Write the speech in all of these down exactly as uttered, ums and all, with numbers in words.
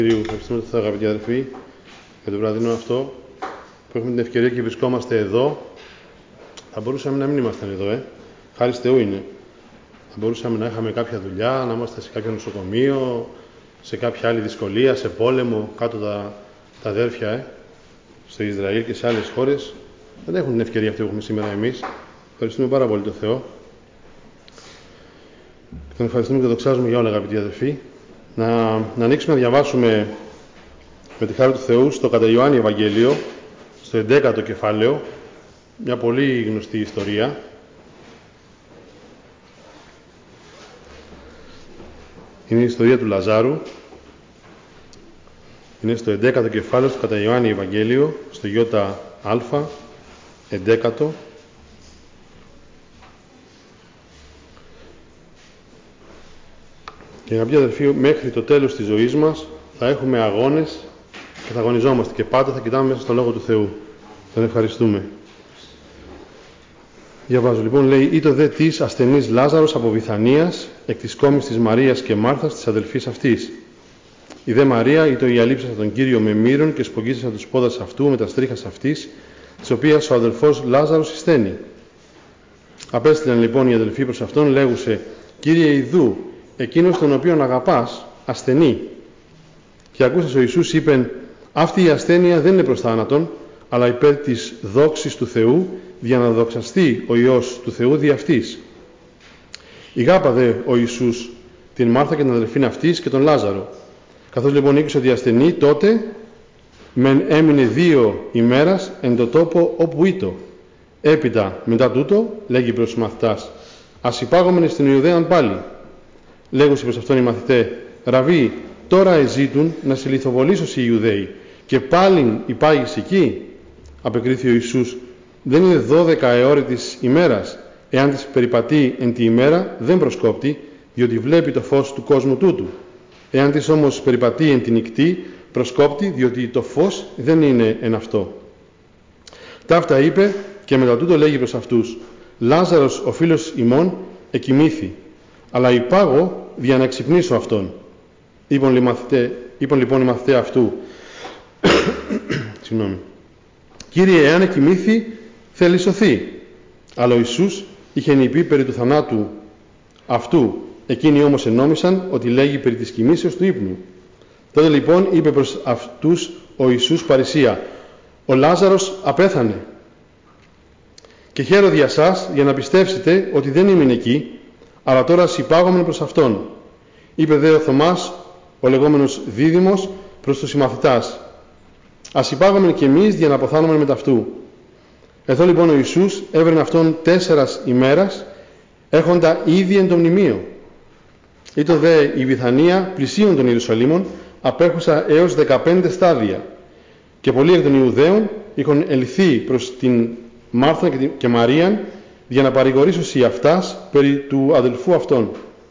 Ευχαριστούμε τον Θεό, αγαπητοί αδελφοί, για το βραδινό αυτό που έχουμε την ευκαιρία και βρισκόμαστε εδώ. Θα μπορούσαμε να μην ήμασταν εδώ, ε. Χάρις Θεού είναι. Θα μπορούσαμε να είχαμε κάποια δουλειά, να είμαστε σε κάποιο νοσοκομείο, σε κάποια άλλη δυσκολία, σε πόλεμο, κάτω τα, τα αδέρφια, ε. στο Ισραήλ και σε άλλες χώρες. Δεν έχουν την ευκαιρία αυτή που έχουμε σήμερα εμείς. Ευχαριστούμε πάρα πολύ τον Θεό. Και τον ευχαριστούμε και τον δοξάζουμε για όλα, αγαπητοί αδελφοί. Να, να ανοίξουμε να διαβάσουμε με τη χάρη του Θεού στο κατά Ιωάννη Ευαγγέλιο, στο εντέκατο κεφάλαιο, μια πολύ γνωστή ιστορία. Είναι η ιστορία του Λαζάρου. Είναι στο εντέκατο κεφάλαιο, στο κατά Ιωάννη Ευαγγέλιο, στο γιώτα α, εντέκατο. Και αγαπητοί αδελφοί, μέχρι το τέλος της ζωής μας θα έχουμε αγώνες και θα αγωνιζόμαστε και πάντα θα κοιτάμε μέσα στο Λόγο του Θεού. Τον ευχαριστούμε. Διαβάζω λοιπόν, λέει: «Ήτο δε της ασθενής Λάζαρος από Βιθανίας, εκ της κόμης της Μαρίας και Μάρθας της αδελφής αυτής. Η δε Μαρία ήτο η αλείψασα τον Κύριο με μύρον και σπογγίσασα τους πόδας αυτού με τα στρίχας αυτής, της οποίας ο αδελφός Λάζαρος εισθένει. Απέστειλαν λοιπόν οι αδελφοί προς αυτόν, λέγουσε: Κύριε ιδού, εκείνος τον οποίον αγαπάς, ασθενεί. Και ακούσας ο Ιησούς είπεν: Αυτή η ασθένεια δεν είναι προς θάνατον, αλλά υπέρ της δόξης του Θεού, για να δοξαστεί ο Υιός του Θεού δι' αυτής. Ηγάπα δε ο Ιησούς την Μάρθα και την αδελφήν αυτής και τον Λάζαρο. Καθώς λοιπόν ήκουσε ότι ασθενεί, τότε μεν έμεινε δύο ημέρας εν το τόπο όπου ήτο. Έπειτα μετά τούτο λέγει προς τους μαθητάς: Ας υπάγομεν στην Ιουδαίαν πάλι. Λέγουσι προς αυτόν οι μαθητέ: Ραβί, τώρα εζήτουν να σε λιθοβολήσως οι Ιουδαίοι, και πάλιν υπάγεις εκεί. Απεκρίθη ο Ιησούς: Δεν είναι δώδεκα αιώρη της ημέρας. Εάν της περιπατεί εν τη ημέρα, δεν προσκόπτει, διότι βλέπει το φως του κόσμου τούτου. Εάν της όμως περιπατεί εν τη νυκτή, προσκόπτει, διότι το φως δεν είναι εν αυτό. Ταύτα είπε, και μετά τούτο λέγει προς αυτούς: Λάζαρος ο φίλος ημών εκοιμήθη, αλλά υπάγω για να εξυπνήσω αυτόν. Είπαν λοιπόν οι μαθητέ αυτού: Συγγνώμη. Κύριε, εάν εκοιμήθη, θέλει σωθεί. Αλλά ο Ιησούς είχε νηπεί περί του θανάτου αυτού. Εκείνοι όμως ενόμισαν ότι λέγει περί της κοιμήσεως του ύπνου. Τότε λοιπόν είπε προς αυτούς ο Ιησούς παρησία: Ο Λάζαρος απέθανε. Και χαίρω για σας για να πιστεύσετε ότι δεν ήμουν εκεί, αλλά τώρα συμπάγομεν προς αυτόν. Είπε δε ο Θωμάς, ο λεγόμενος Δίδυμος, προς τους συμμαθητάς: Ας υπάγομεν κι εμείς για να αποθάνομεν με ταυτού. Εδώ λοιπόν ο Ιησούς έβρενε αυτόν τέσσερας ημέρας, έχοντα ήδη εν το μνημείο. Ήτο δε η Βιθανία πλησίον των Ιερουσαλήμων, απέχουσα έως δεκαπέντε στάδια. Και πολλοί εκ των Ιουδαίων είχαν ελθεί προς την Μάρθα και Μαρίαν, για να παρηγορήσωσι αυτάς περί του αδελφού αυτών.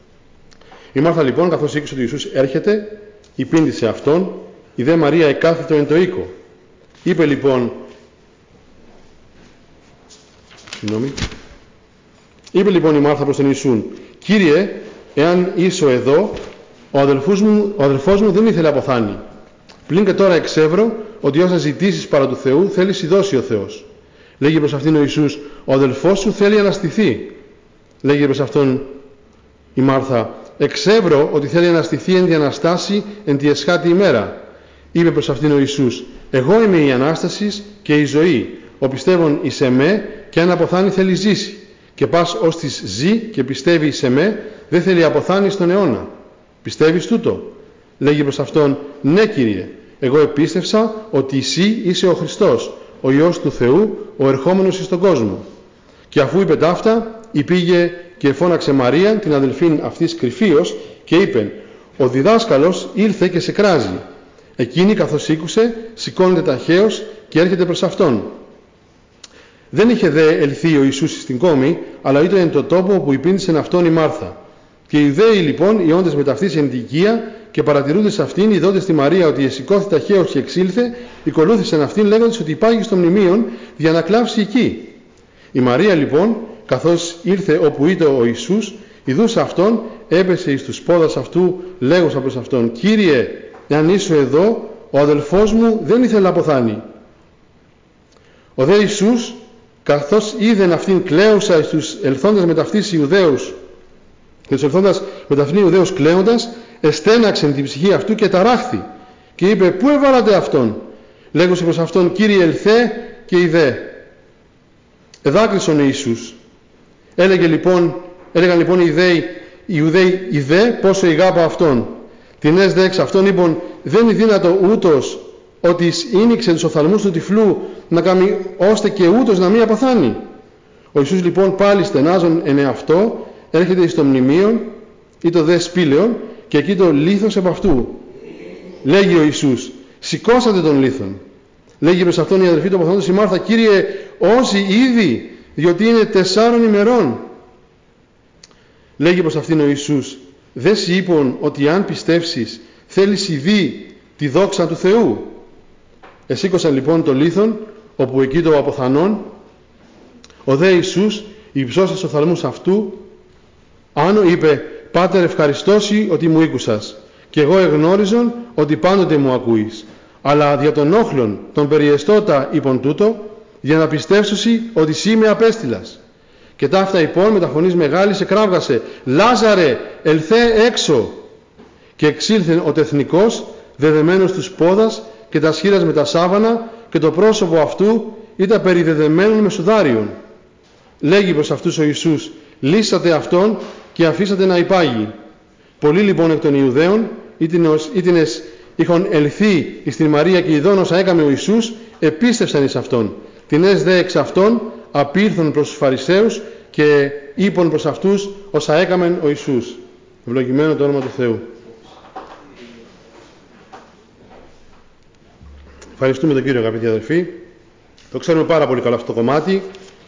Η Μάρθα λοιπόν, καθώς ήκουσε ότι ο Ιησούς έρχεται, υπήντησε αυτόν, η δε Μαρία εκάθητο εν το οίκο. Είπε λοιπόν, συγγνώμη, είπε λοιπόν η Μάρθα προς τον Ιησούν: Κύριε, εάν ήσω εδώ, ο αδελφός μου, ο αδελφός μου δεν ήθελε αποθάνει. Πλην και τώρα εξεύρω ότι όσα ζητήσεις παρά του Θεού θέλει σοι δώσει ο Θεός. Λέγει προς αυτήν ο Ιησούς: Ο αδελφός σου θέλει αναστηθεί. Λέγει προς αυτόν η Μάρθα: Εξεύρω ότι θέλει αναστηθεί εν τη Αναστάση εν τη εσχάτη ημέρα. Είπε προς αυτήν ο Ιησούς: Εγώ είμαι η Ανάσταση και η ζωή. Ο πιστεύων εις εμέ, και αν αποθάνει θέλει ζήσει. Και πας ως της ζει και πιστεύει εις εμέ, δεν θέλει αποθάνει στον αιώνα. Πιστεύεις τούτο? Λέγει προς αυτόν: Ναι, Κύριε, εγώ επίστευσα ότι εσύ είσαι ο Χριστός, ο Υιός του Θεού, ο ερχόμενος εις τον κόσμο. Και αφού είπε ταύτα, υπήγε και φώναξε Μαρία, την αδελφήν αυτής κρυφίως, και είπεν: Ο διδάσκαλος ήλθε και σε κράζει. Εκείνη, καθώς ήκουσε, σηκώνεται ταχαίως και έρχεται προς αυτόν. Δεν είχε δε ελθεί ο Ιησούς στην κόμη, αλλά ήταν εν το τόπο όπου υπήντησεν αυτόν η Μάρθα. Και οι Ιουδαίοι λοιπόν, οι όντες μεταυτής εν την οικία, και παρατηρούντες αυτήν, ειδώντες τη Μαρία ότι εσηκώθη ταχαίως και εξήλθε, οικολούθησαν αυτήν λέγοντας ότι υπάγει στο μνημείον για να κλάψει εκεί. Η Μαρία λοιπόν, καθώς ήρθε όπου ήταν ο Ιησούς, ειδούσα αυτόν, έπεσε εις τους πόδας αυτού, λέγωσα προς αυτόν: Κύριε, εάν ήσου εδώ, ο αδελφός μου δεν ήθελε να αποθάνει. Ο δε Ιησούς, καθώς είδεν αυτήν κλαίουσα εις τους ελθόντας με ταυτής Ιουδαίους, και τους ελθόντας με ταυτήν Ιουδαίους κλαίοντας, εστέναξεν την ψυχή αυτού και ταράχθη, και είπε, πού έβαλατε αυτόν? Λέγωσε προς αυτόν, Κύριε, ελθέ και ιδέ. Εδάκρυσον ο Ιησούς. Έλεγε λοιπόν, έλεγαν λοιπόν οι Ιουδαίοι, οι Ιουδαίοι ιδέ πόσο ηγάπα αυτόν. Την ες δε εξ αυτόν είπαν, δεν είναι δύνατο ούτως ότι ίνιξε τους οφθαλμούς του τυφλού να κάνει ώστε και ούτως να μην απαθάνει. Ο Ιησούς λοιπόν πάλι στενάζον εν εαυτό έρχεται εις το μνημείον ή το δε σπήλαιον και εκεί το λίθος επ' αυτού. Λέγει ο Ιησούς, σηκώσατε τον λίθον. Λέγει προς αυτόν η αδελφή του αποθανόντος η Μάρθα, Κύριε, όσοι ήδη, διότι είναι τεσσάρων ημερών. Λέγει προς αυτήν ο Ιησούς, δεν σοι είπων ότι αν πιστεύσεις θέλεις ειδή τη δόξα του Θεού? Εσήκωσαν λοιπόν το λίθον, όπου εκεί το αποθανόν, ο δε Ιησούς, υψώσας τους οφθαλμούς αυτού, άνω είπε, Πάτερ ευχαριστώσει ότι μου ήκουσας, και εγώ εγνώριζον ότι πάντοτε μου ακούεις, αλλά δια των όχλων των περιεστώτα είπων τούτο, για να πιστεύσουσι ότι σύ με απέστειλας. Και ταύτα υπόν με τα φωνής μεγάλης εκράβγασε, Λάζαρε, ελθέ έξω. Και εξήλθεν ο τεθνικός, δεδεμένος τους πόδας και τα σχήρας με τα σάβανα, και το πρόσωπο αυτού ήταν περιδεδεμένον με σουδάριον. Λέγει προς αυτούς ο Ιησούς, λύσατε αυτόν και αφήσατε να υπάγει. Πολλοί λοιπόν εκ των Ιουδαίων, ήτινες είχον ελθεί εις την Μαρία και ειδών όσα έκαμε ο Ιησούς, επίστευσαν εις αυτόν. Την ες δε εξ αυτών απήρθον προς τους Φαρισαίους και είπαν προς αυτούς όσα έκαμεν ο Ιησούς. Ευλογημένο το όνομα του Θεού. Ευχαριστούμε τον Κύριο, αγαπητοί αδελφοί. Το ξέρουμε πάρα πολύ καλά αυτό το κομμάτι.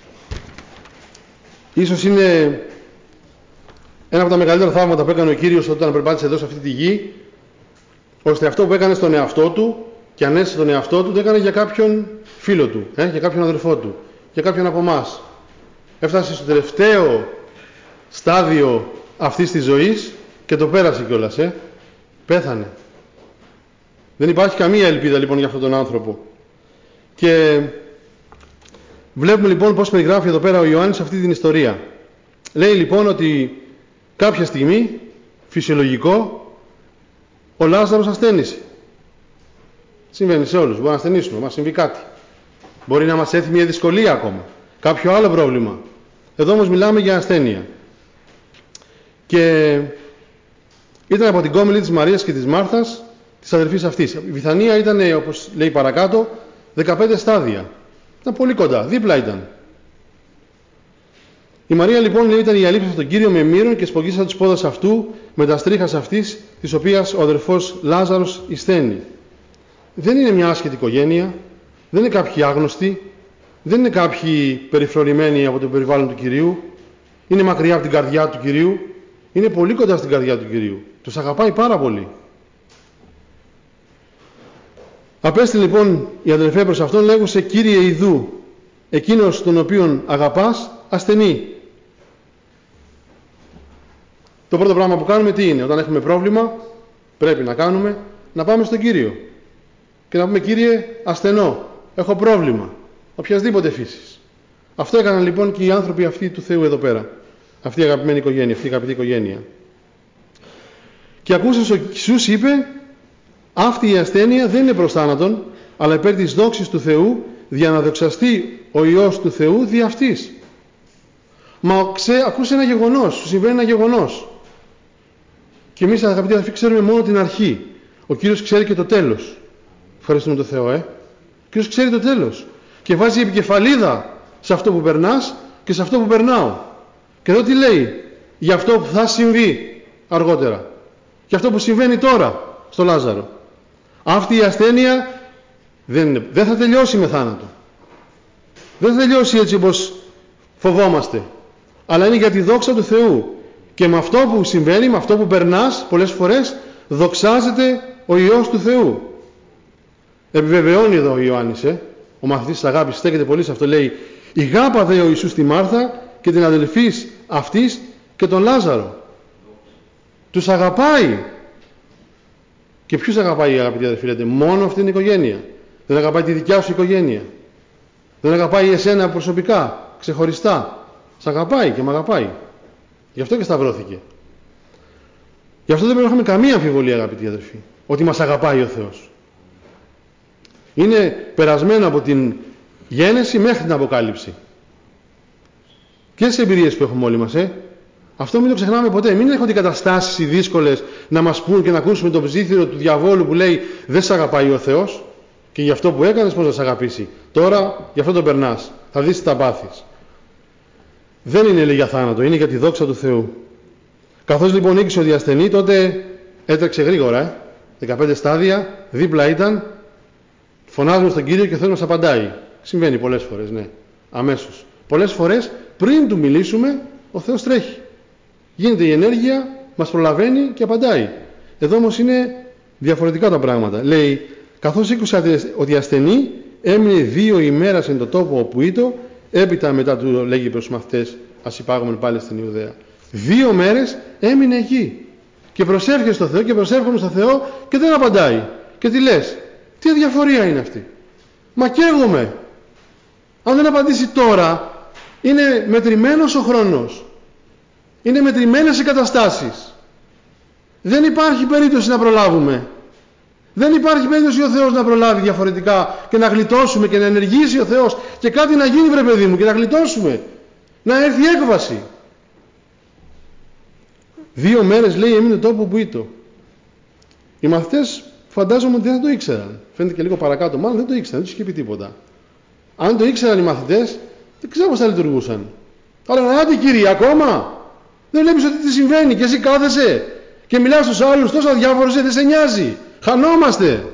Ίσως είναι ένα από τα μεγαλύτερα θαύματα που έκανε ο Κύριος όταν περπάτησε εδώ σε αυτή τη γη, ώστε αυτό που έκανε στον εαυτό του και ανέστησε τον εαυτό του, το έκανε για κάποιον φίλο του, ε, για κάποιον αδελφό του, για κάποιον από εμάς. Έφτασε στο τελευταίο στάδιο αυτής της ζωής και το πέρασε κιόλας, ε. Πέθανε. Δεν υπάρχει καμία ελπίδα λοιπόν για αυτόν τον άνθρωπο. Και βλέπουμε λοιπόν πώς περιγράφει εδώ πέρα ο Ιωάννης αυτή την ιστορία. Λέει λοιπόν ότι κάποια στιγμή, φυσιολογικό, ο Λάζαρος ασθένησε. Συμβαίνει σε όλους. Μπορεί να ασθενήσουμε, μας συμβεί κάτι. Μπορεί να μας έρθει μια δυσκολία ακόμα. Κάποιο άλλο πρόβλημα. Εδώ όμως μιλάμε για ασθένεια. Και ήταν από την κόμιλη της Μαρίας και της Μάρθας, της αδελφής αυτής. Η Βιθανία ήταν, όπως λέει παρακάτω, δεκαπέντε στάδια. Ήταν πολύ κοντά, δίπλα ήταν. Η Μαρία λοιπόν λέει, ήταν η αλήψη στον Κύριο με μύρον και σπογγίσαν τους πόδας αυτού με τα στρίχας αυτής, της οποίας ο αδελφός Λάζαρος εισθένει. Δεν είναι μια άσχετη οικογένεια, δεν είναι κάποιοι άγνωστοι, δεν είναι κάποιοι περιφρονημένοι από το περιβάλλον του Κυρίου, είναι μακριά από την καρδιά του Κυρίου, είναι πολύ κοντά στην καρδιά του Κυρίου. Τους αγαπάει πάρα πολύ. Απέστειλε λοιπόν η αδελφέ προς αυτόν, λέγουσε, Κύριε ιδού, εκείνος τον οποίον αγαπάς ασθενεί. Το πρώτο πράγμα που κάνουμε τι είναι? Όταν έχουμε πρόβλημα, πρέπει να κάνουμε, να πάμε στον Κύριο και να πούμε, Κύριε, ασθενώ, έχω πρόβλημα, οποιασδήποτε φύσης. Αυτό έκαναν λοιπόν και οι άνθρωποι αυτοί του Θεού εδώ πέρα. Αυτή η αγαπημένη οικογένεια, αυτή η αγαπητή οικογένεια. Και ακούσας ο Ιησούς είπε, αυτή η ασθένεια δεν είναι προς θάνατον, αλλά υπέρ της δόξης του Θεού, για να δοξαστεί ο Υιός του Θεού δι' αυτής. Μα ξέ, ακούσε ένα γεγονός, σου συμβαίνει ένα γεγονός. Και εμείς αγαπητοί αδελφοί ξέρουμε μόνο την αρχή. Ο Κύριος ξέρει και το τέλος. Ευχαριστούμε τον Θεό, ε. Ο Κύριος ξέρει το τέλος. Και βάζει επικεφαλίδα σε αυτό που περνάς και σε αυτό που περνάω. Και εδώ τι λέει? Για αυτό που θα συμβεί αργότερα. Για αυτό που συμβαίνει τώρα στο Λάζαρο. Αυτή η ασθένεια δεν, δεν θα τελειώσει με θάνατο. Δεν θα τελειώσει έτσι όπως φοβόμαστε. Αλλά είναι για τη δόξα του Θεού. Και με αυτό που συμβαίνει, με αυτό που περνάς πολλές φορές, δοξάζεται ο Υιός του Θεού. Επιβεβαιώνει εδώ ο Ιωάννης, ε? Ο μαθητής της αγάπης στέκεται πολύ σε αυτό, λέει, ηγάπα δε ο Ιησούς τη Μάρθα και την αδελφής αυτής και τον Λάζαρο. Τους αγαπάει. Και ποιους αγαπάει, αγαπητοί αδερφοί, λέτε? Μόνο αυτήν την οικογένεια? Δεν αγαπάει τη δικιά σου οικογένεια? Δεν αγαπάει εσένα προσωπικά, ξεχωριστά? Σ' αγαπάει και μ' αγαπάει. Γι' αυτό και σταυρώθηκε. Γι' αυτό δεν πρέπει να έχουμε καμία αμφιβολία, αγαπητοί αδερφοί, ότι μας αγαπάει ο Θεός. Είναι περασμένο από την γέννηση μέχρι την Αποκάλυψη. Και στις εμπειρίες που έχουμε όλοι μας, ε. Αυτό μην το ξεχνάμε ποτέ. Μην έρχονται οι καταστάσεις οι δύσκολες να μας πούν και να ακούσουμε το ψήθυρο του διαβόλου που λέει δεν σε αγαπάει ο Θεός και γι' αυτό που έκανες πώς θα σε αγαπήσει. Τώρα γι' αυτό το περνάς. Θα δεις τι θα πάθεις. Δεν είναι, λέει, για θάνατο, είναι για τη δόξα του Θεού. Καθώς λοιπόν νίκησε ο διασθενή, τότε έτρεξε γρήγορα, ε. δεκαπέντε στάδια, δίπλα ήταν, φωνάζουμε στον Κύριο και ο Θεός μας απαντάει. Συμβαίνει πολλές φορές, ναι, αμέσως. Πολλές φορές πριν του μιλήσουμε, ο Θεός τρέχει. Γίνεται η ενέργεια, μας προλαβαίνει και απαντάει. Εδώ όμως είναι διαφορετικά τα πράγματα. Λέει, καθώς ήκουσε ότι ασθενή, έμεινε δύο ημέρες εν το τόπο όπου ήτο, έπειτα μετά του λέγει προς τους μαθητές, ας υπάγουμε πάλι στην Ιουδαία. Δύο μέρες έμεινε εκεί. Και προσεύχεται στο Θεό και προσεύχομαι στο Θεό και δεν απαντάει. Και τι λες? Τι αδιαφορία είναι αυτή? Μα καίγομαι. Αν δεν απαντήσει τώρα, είναι μετρημένος ο χρόνος. Είναι μετρημένες οι καταστάσεις. Δεν υπάρχει περίπτωση να προλάβουμε. Δεν υπάρχει περίπτωση ο Θεός να προλάβει διαφορετικά και να γλιτώσουμε και να ενεργήσει ο Θεός και κάτι να γίνει, βρε παιδί μου, και να γλιτώσουμε. Να έρθει έκβαση. Δύο μέρες, λέει, έμεινε τόπο που ήτο. Οι μαθητές φαντάζομαι ότι δεν το ήξεραν. Φαίνεται και λίγο παρακάτω, μάλλον δεν το ήξεραν, δεν τους είχε πει τίποτα. Αν το ήξεραν οι μαθητές, δεν ξέρω πώς θα λειτουργούσαν. Αλλά άντε Κύριε, ακόμα δεν βλέπεις ότι τι συμβαίνει και εσύ κάθεσαι και μιλάς στους άλλους τόσο αδιάφορος, δεν σε νοιάζει. Χανόμαστε.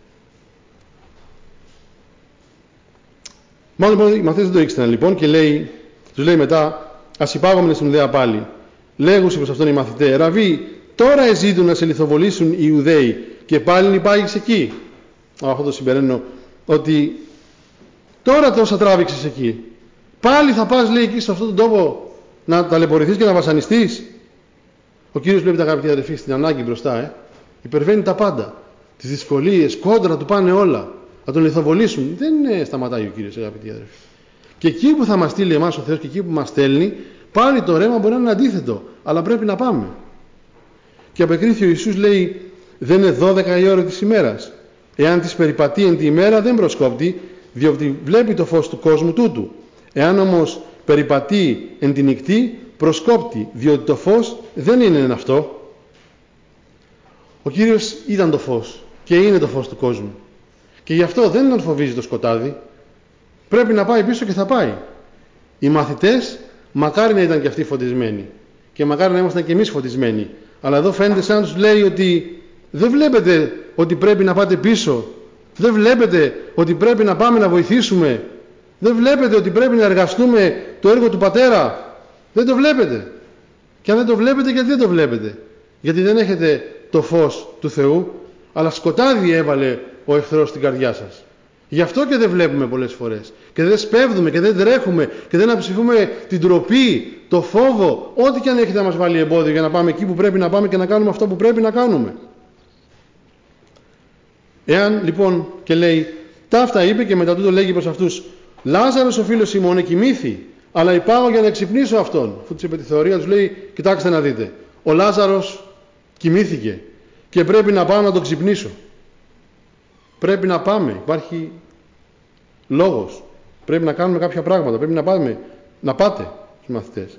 Μάλλον οι μαθητές δεν το ήξεραν λοιπόν και λέει, τους λέει μετά, ας υπάγομενε στην Ιουδαία πάλι. Λέγουσι προς αυτόν οι μαθητές, Ραβί, τώρα εζήτουν να σε λιθοβολήσουν οι Ιουδαίοι και πάλι υπάγεις εκεί. Αυτό το συμπεραίνω, ότι τώρα τόσα τράβηξες εκεί. Πάλι θα πας, λέει, εκεί σε αυτόν τον τόπο να ταλαιπωρηθείς και να βασανιστείς. Ο Κύριος βλέπει, τα αγαπητοί αδερφοί, στην ανάγκη μπροστά, ε. Υπερβαίνει τα πάντα. Τις δυσκολίες, κόντρα του πάνε όλα. Να τον λιθοβολήσουν. Δεν ε, σταματάει ο Κύριος, αγαπητοί αδερφοί. Και εκεί που θα μας στείλει εμάς ο Θεός και εκεί που μας στέλνει, πάλι το ρέμα μπορεί να είναι αντίθετο. Αλλά πρέπει να πάμε. Και απεκρίθη ο Ιησούς, λέει, δεν είναι δώδεκα η ώρα της ημέρας. Εάν της περιπατεί εν τη ημέρα, δεν προσκόπτει, διότι βλέπει το φως του κόσμου τούτου. Εάν όμως περιπατεί εν τη νυχτή, προσκόπτει, διότι το φως δεν είναι εν αυτό. Ο Κύριος ήταν το φως και είναι το φως του κόσμου. Και γι' αυτό δεν τον φοβίζει το σκοτάδι. Πρέπει να πάει πίσω και θα πάει. Οι μαθητές μακάρι να ήταν και αυτοί φωτισμένοι. Και μακάρι να ήμασταν και εμείς φωτισμένοι. Αλλά εδώ φαίνεται σαν να τους λέει ότι δεν βλέπετε ότι πρέπει να πάτε πίσω. Δεν βλέπετε ότι πρέπει να πάμε να βοηθήσουμε. Δεν βλέπετε ότι πρέπει να εργαστούμε το έργο του Πατέρα. Δεν το βλέπετε. Και αν δεν το βλέπετε, γιατί δεν το βλέπετε? Γιατί δεν έχετε το φως του Θεού, αλλά σκοτάδι έβαλε ο εχθρός στην καρδιά σας. Γι' αυτό και δεν βλέπουμε πολλές φορές. Και δεν σπέβδουμε και δεν τρέχουμε και δεν αψηφούμε την τροπή, το φόβο, ό,τι και αν έχετε να μας βάλει εμπόδιο για να πάμε εκεί που πρέπει να πάμε και να κάνουμε αυτό που πρέπει να κάνουμε. Εάν λοιπόν, και λέει, ταύτα είπε και μετά τούτο λέγει προς αυτούς, Λάζαρος ο φίλος ημών εκοιμήθη, αλλά υπάγω για να εξυπνήσω αυτόν. Αφού τους είπε τη θεωρία, τους λέει, κοιτάξτε να δείτε, ο Λάζαρος κοιμήθηκε και πρέπει να πάω να τον ξυπνήσω. Πρέπει να πάμε, υπάρχει λόγος. Πρέπει να κάνουμε κάποια πράγματα, πρέπει να πάμε, να πάτε στους μαθητές.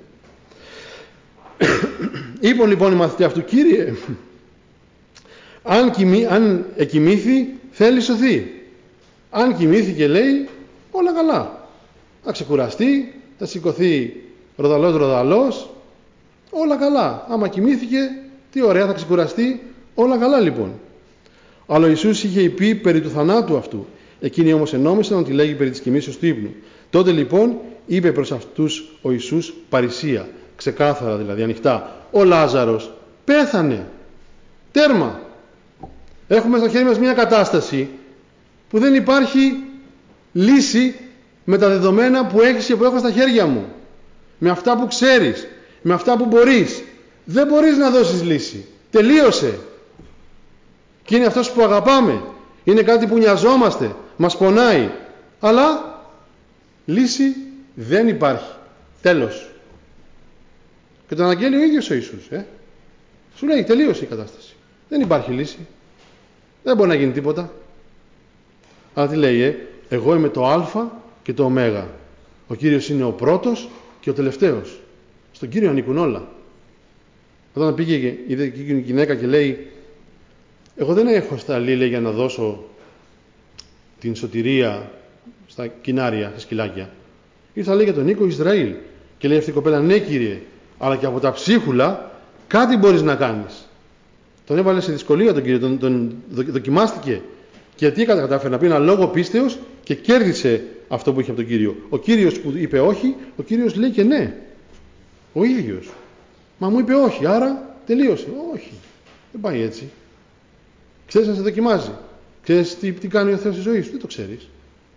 Είπαν λοιπόν οι μαθητές αυτού, Κύριε, αν, κοιμή, αν εκοιμήθη, θέλει σωθεί. Αν κοιμήθηκε, λέει, όλα καλά. Θα ξεκουραστεί, θα σηκωθεί ροδαλός ροδαλός, όλα καλά. Άμα κοιμήθηκε, τι ωραία, θα ξεκουραστεί, όλα καλά λοιπόν. Αλλά ο Ιησούς είχε πει περί του θανάτου αυτού. Εκείνοι όμως ενόμισαν ότι λέγει περί της κοιμήσεως του ύπνου. Τότε λοιπόν είπε προς αυτούς ο Ιησούς παρησία, ξεκάθαρα δηλαδή, ανοιχτά, ο Λάζαρος πέθανε. Τέρμα. Έχουμε στο χέρι μας μια κατάσταση που δεν υπάρχει λύση με τα δεδομένα που έχεις και που έχω στα χέρια μου. Με αυτά που ξέρεις, με αυτά που μπορείς. Δεν μπορείς να δώσεις λύση. Τελείωσε. Και είναι αυτός που αγαπάμε. Είναι κάτι που νοιαζόμαστε. Μας πονάει. Αλλά λύση δεν υπάρχει. Τέλος. Και το αναγγέλει ο ίδιος ο Ιησούς. Ε? Σου λέει τελείωσε η κατάσταση. Δεν υπάρχει λύση. Δεν μπορεί να γίνει τίποτα. Αλλά τι λέει, ε? Εγώ είμαι το Α και το Ω. Ο Κύριος είναι ο πρώτος και ο τελευταίος. Στον Κύριο ανήκουν όλα. Όταν πήγε και είδε και η γυναίκα και λέει, εγώ δεν έχω σταλεί, λέει, για να δώσω την σωτηρία στα κοινάρια, στα σκυλάκια. Ήρθα, λέει, για τον οίκο Ισραήλ. Και λέει αυτή η κοπέλα, ναι Κύριε, αλλά και από τα ψίχουλα κάτι μπορείς να κάνεις. Τον έβαλε σε δυσκολία τον Κύριο, τον, τον δοκιμάστηκε. Και τι κατάφερε να πει ένα λόγο πίστεως και κέρδισε αυτό που είχε από τον Κύριο. Ο Κύριος που είπε όχι, ο Κύριος λέει και ναι. Ο ίδιος. Μα μου είπε όχι, άρα τελείωσε. Όχι, δεν πάει έτσι. Ξέρεις να σε δοκιμάζει. Ξέρεις τι, τι κάνει ο Θεός στη ζωή σου. Δεν το ξέρεις.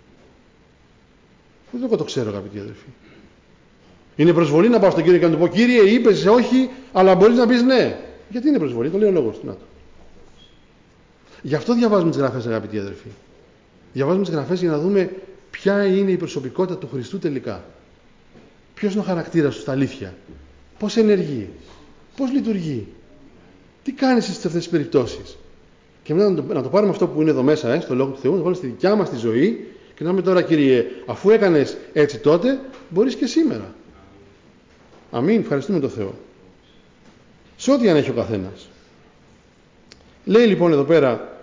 Δεν το, το ξέρω, αγαπητοί αδελφοί. Είναι προσβολή να πάω στον Κύριο και να του πω, Κύριε, είπες όχι, αλλά μπορείς να πεις ναι. Γιατί είναι προσβολή, το λέει ο λόγος του. Να το. Γι' αυτό διαβάζουμε τις γραφές, αγαπητοί αδελφοί. Διαβάζουμε τις γραφές για να δούμε ποια είναι η προσωπικότητα του Χριστού τελικά. Ποιος είναι ο χαρακτήρας του στα αλήθεια. Πώς ενεργεί. Πώς λειτουργεί. Τι κάνει σε αυτές τις περιπτώσεις. Και μετά να το, να το πάρουμε αυτό που είναι εδώ μέσα, ε, στο Λόγο του Θεού, να το βάλουμε στη δικιά μας τη ζωή και να πούμε τώρα, Κύριε, αφού έκανες έτσι τότε, μπορείς και σήμερα. Αμήν. Ευχαριστούμε τον Θεό. Σε ό,τι αν έχει ο καθένας. Λέει λοιπόν εδώ πέρα,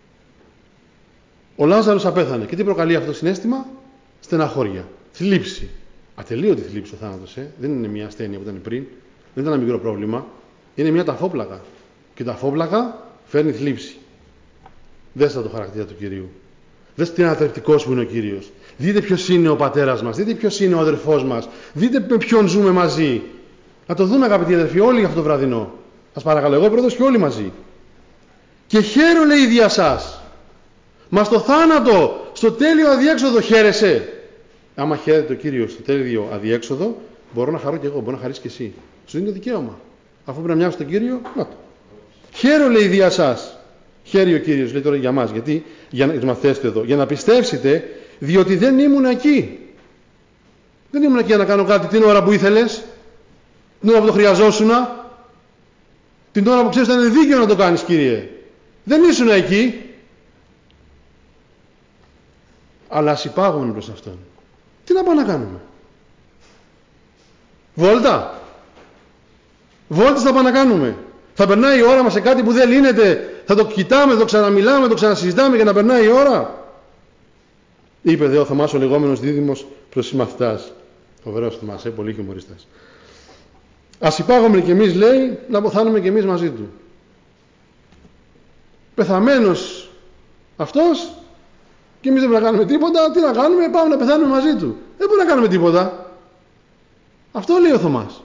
ο Λάζαρος απέθανε. Και τι προκαλεί αυτό το συναίσθημα? Στεναχώρια. Θλίψη. Ατελείωτη θλίψη ο θάνατος. Ε. Δεν είναι μια ασθένεια που ήταν πριν. Δεν ήταν ένα μικρό πρόβλημα. Είναι μια ταφόπλακα. Και ταφόπλακα φέρνει θλίψη. Δέστε το χαρακτήρα του Κυρίου. Δέστε τι ανατρεπτικός που είναι ο Κύριος. Δείτε ποιος είναι ο πατέρας μας. Δείτε ποιος είναι ο αδερφός μας. Δείτε με ποιον ζούμε μαζί. Να το δούμε, αγαπητοί αδερφοί, όλοι αυτό το βραδινό. Σας παρακαλώ, εγώ πρώτος και όλοι μαζί. Και χαίρο, λέει, δια σας. Μα στο θάνατο, στο τέλειο αδιέξοδο χαίρεσαι. Άμα χαίρεται ο Κύριος στο τέλειο αδιέξοδο, μπορώ να χαρώ και εγώ, μπορώ να χαρίσει και εσύ. Σου δίνει το δικαίωμα. Αφού πρέπει να μοιάζει τον Κύριο, να το. Χαίρο, λέει, δια σας. Χαίρει ο Κύριος, λέει τώρα για μας. Γιατί, για να μαθαίνετε εδώ, για να πιστεύσετε, διότι δεν ήμουν εκεί. Δεν ήμουν εκεί για να κάνω κάτι την ώρα που ήθελες, την ώρα που το χρειαζόσουνα, την ώρα που ξέρεις ότι είναι δίκαιο να το κάνεις, Κύριε. Δεν ήσουν εκεί. Αλλά ας υπάγουμε προς αυτόν. Τι να πάμε να κάνουμε? Βόλτα. Βόλτες θα πάμε να κάνουμε. Θα περνάει η ώρα μας σε κάτι που δεν λύνεται. Θα το κοιτάμε, θα το ξαναμιλάμε, θα το ξανασυζητάμε και να περνάει η ώρα. Είπε δε ο Θωμάς ο λεγόμενος δίδυμος προς συμμαθητάς. Φοβερός Θωμάς, ε, πολύ χιουμορίστας. Ας υπάγουμε κι εμείς, λέει, να αποθάνουμε κι εμείς μαζί του. Πεθαμένος αυτός και εμείς δεν πρέπει να κάνουμε τίποτα. Τι να κάνουμε? Πάμε να πεθάνουμε μαζί του. Δεν μπορούμε να κάνουμε τίποτα. Αυτό λέει ο Θωμάς.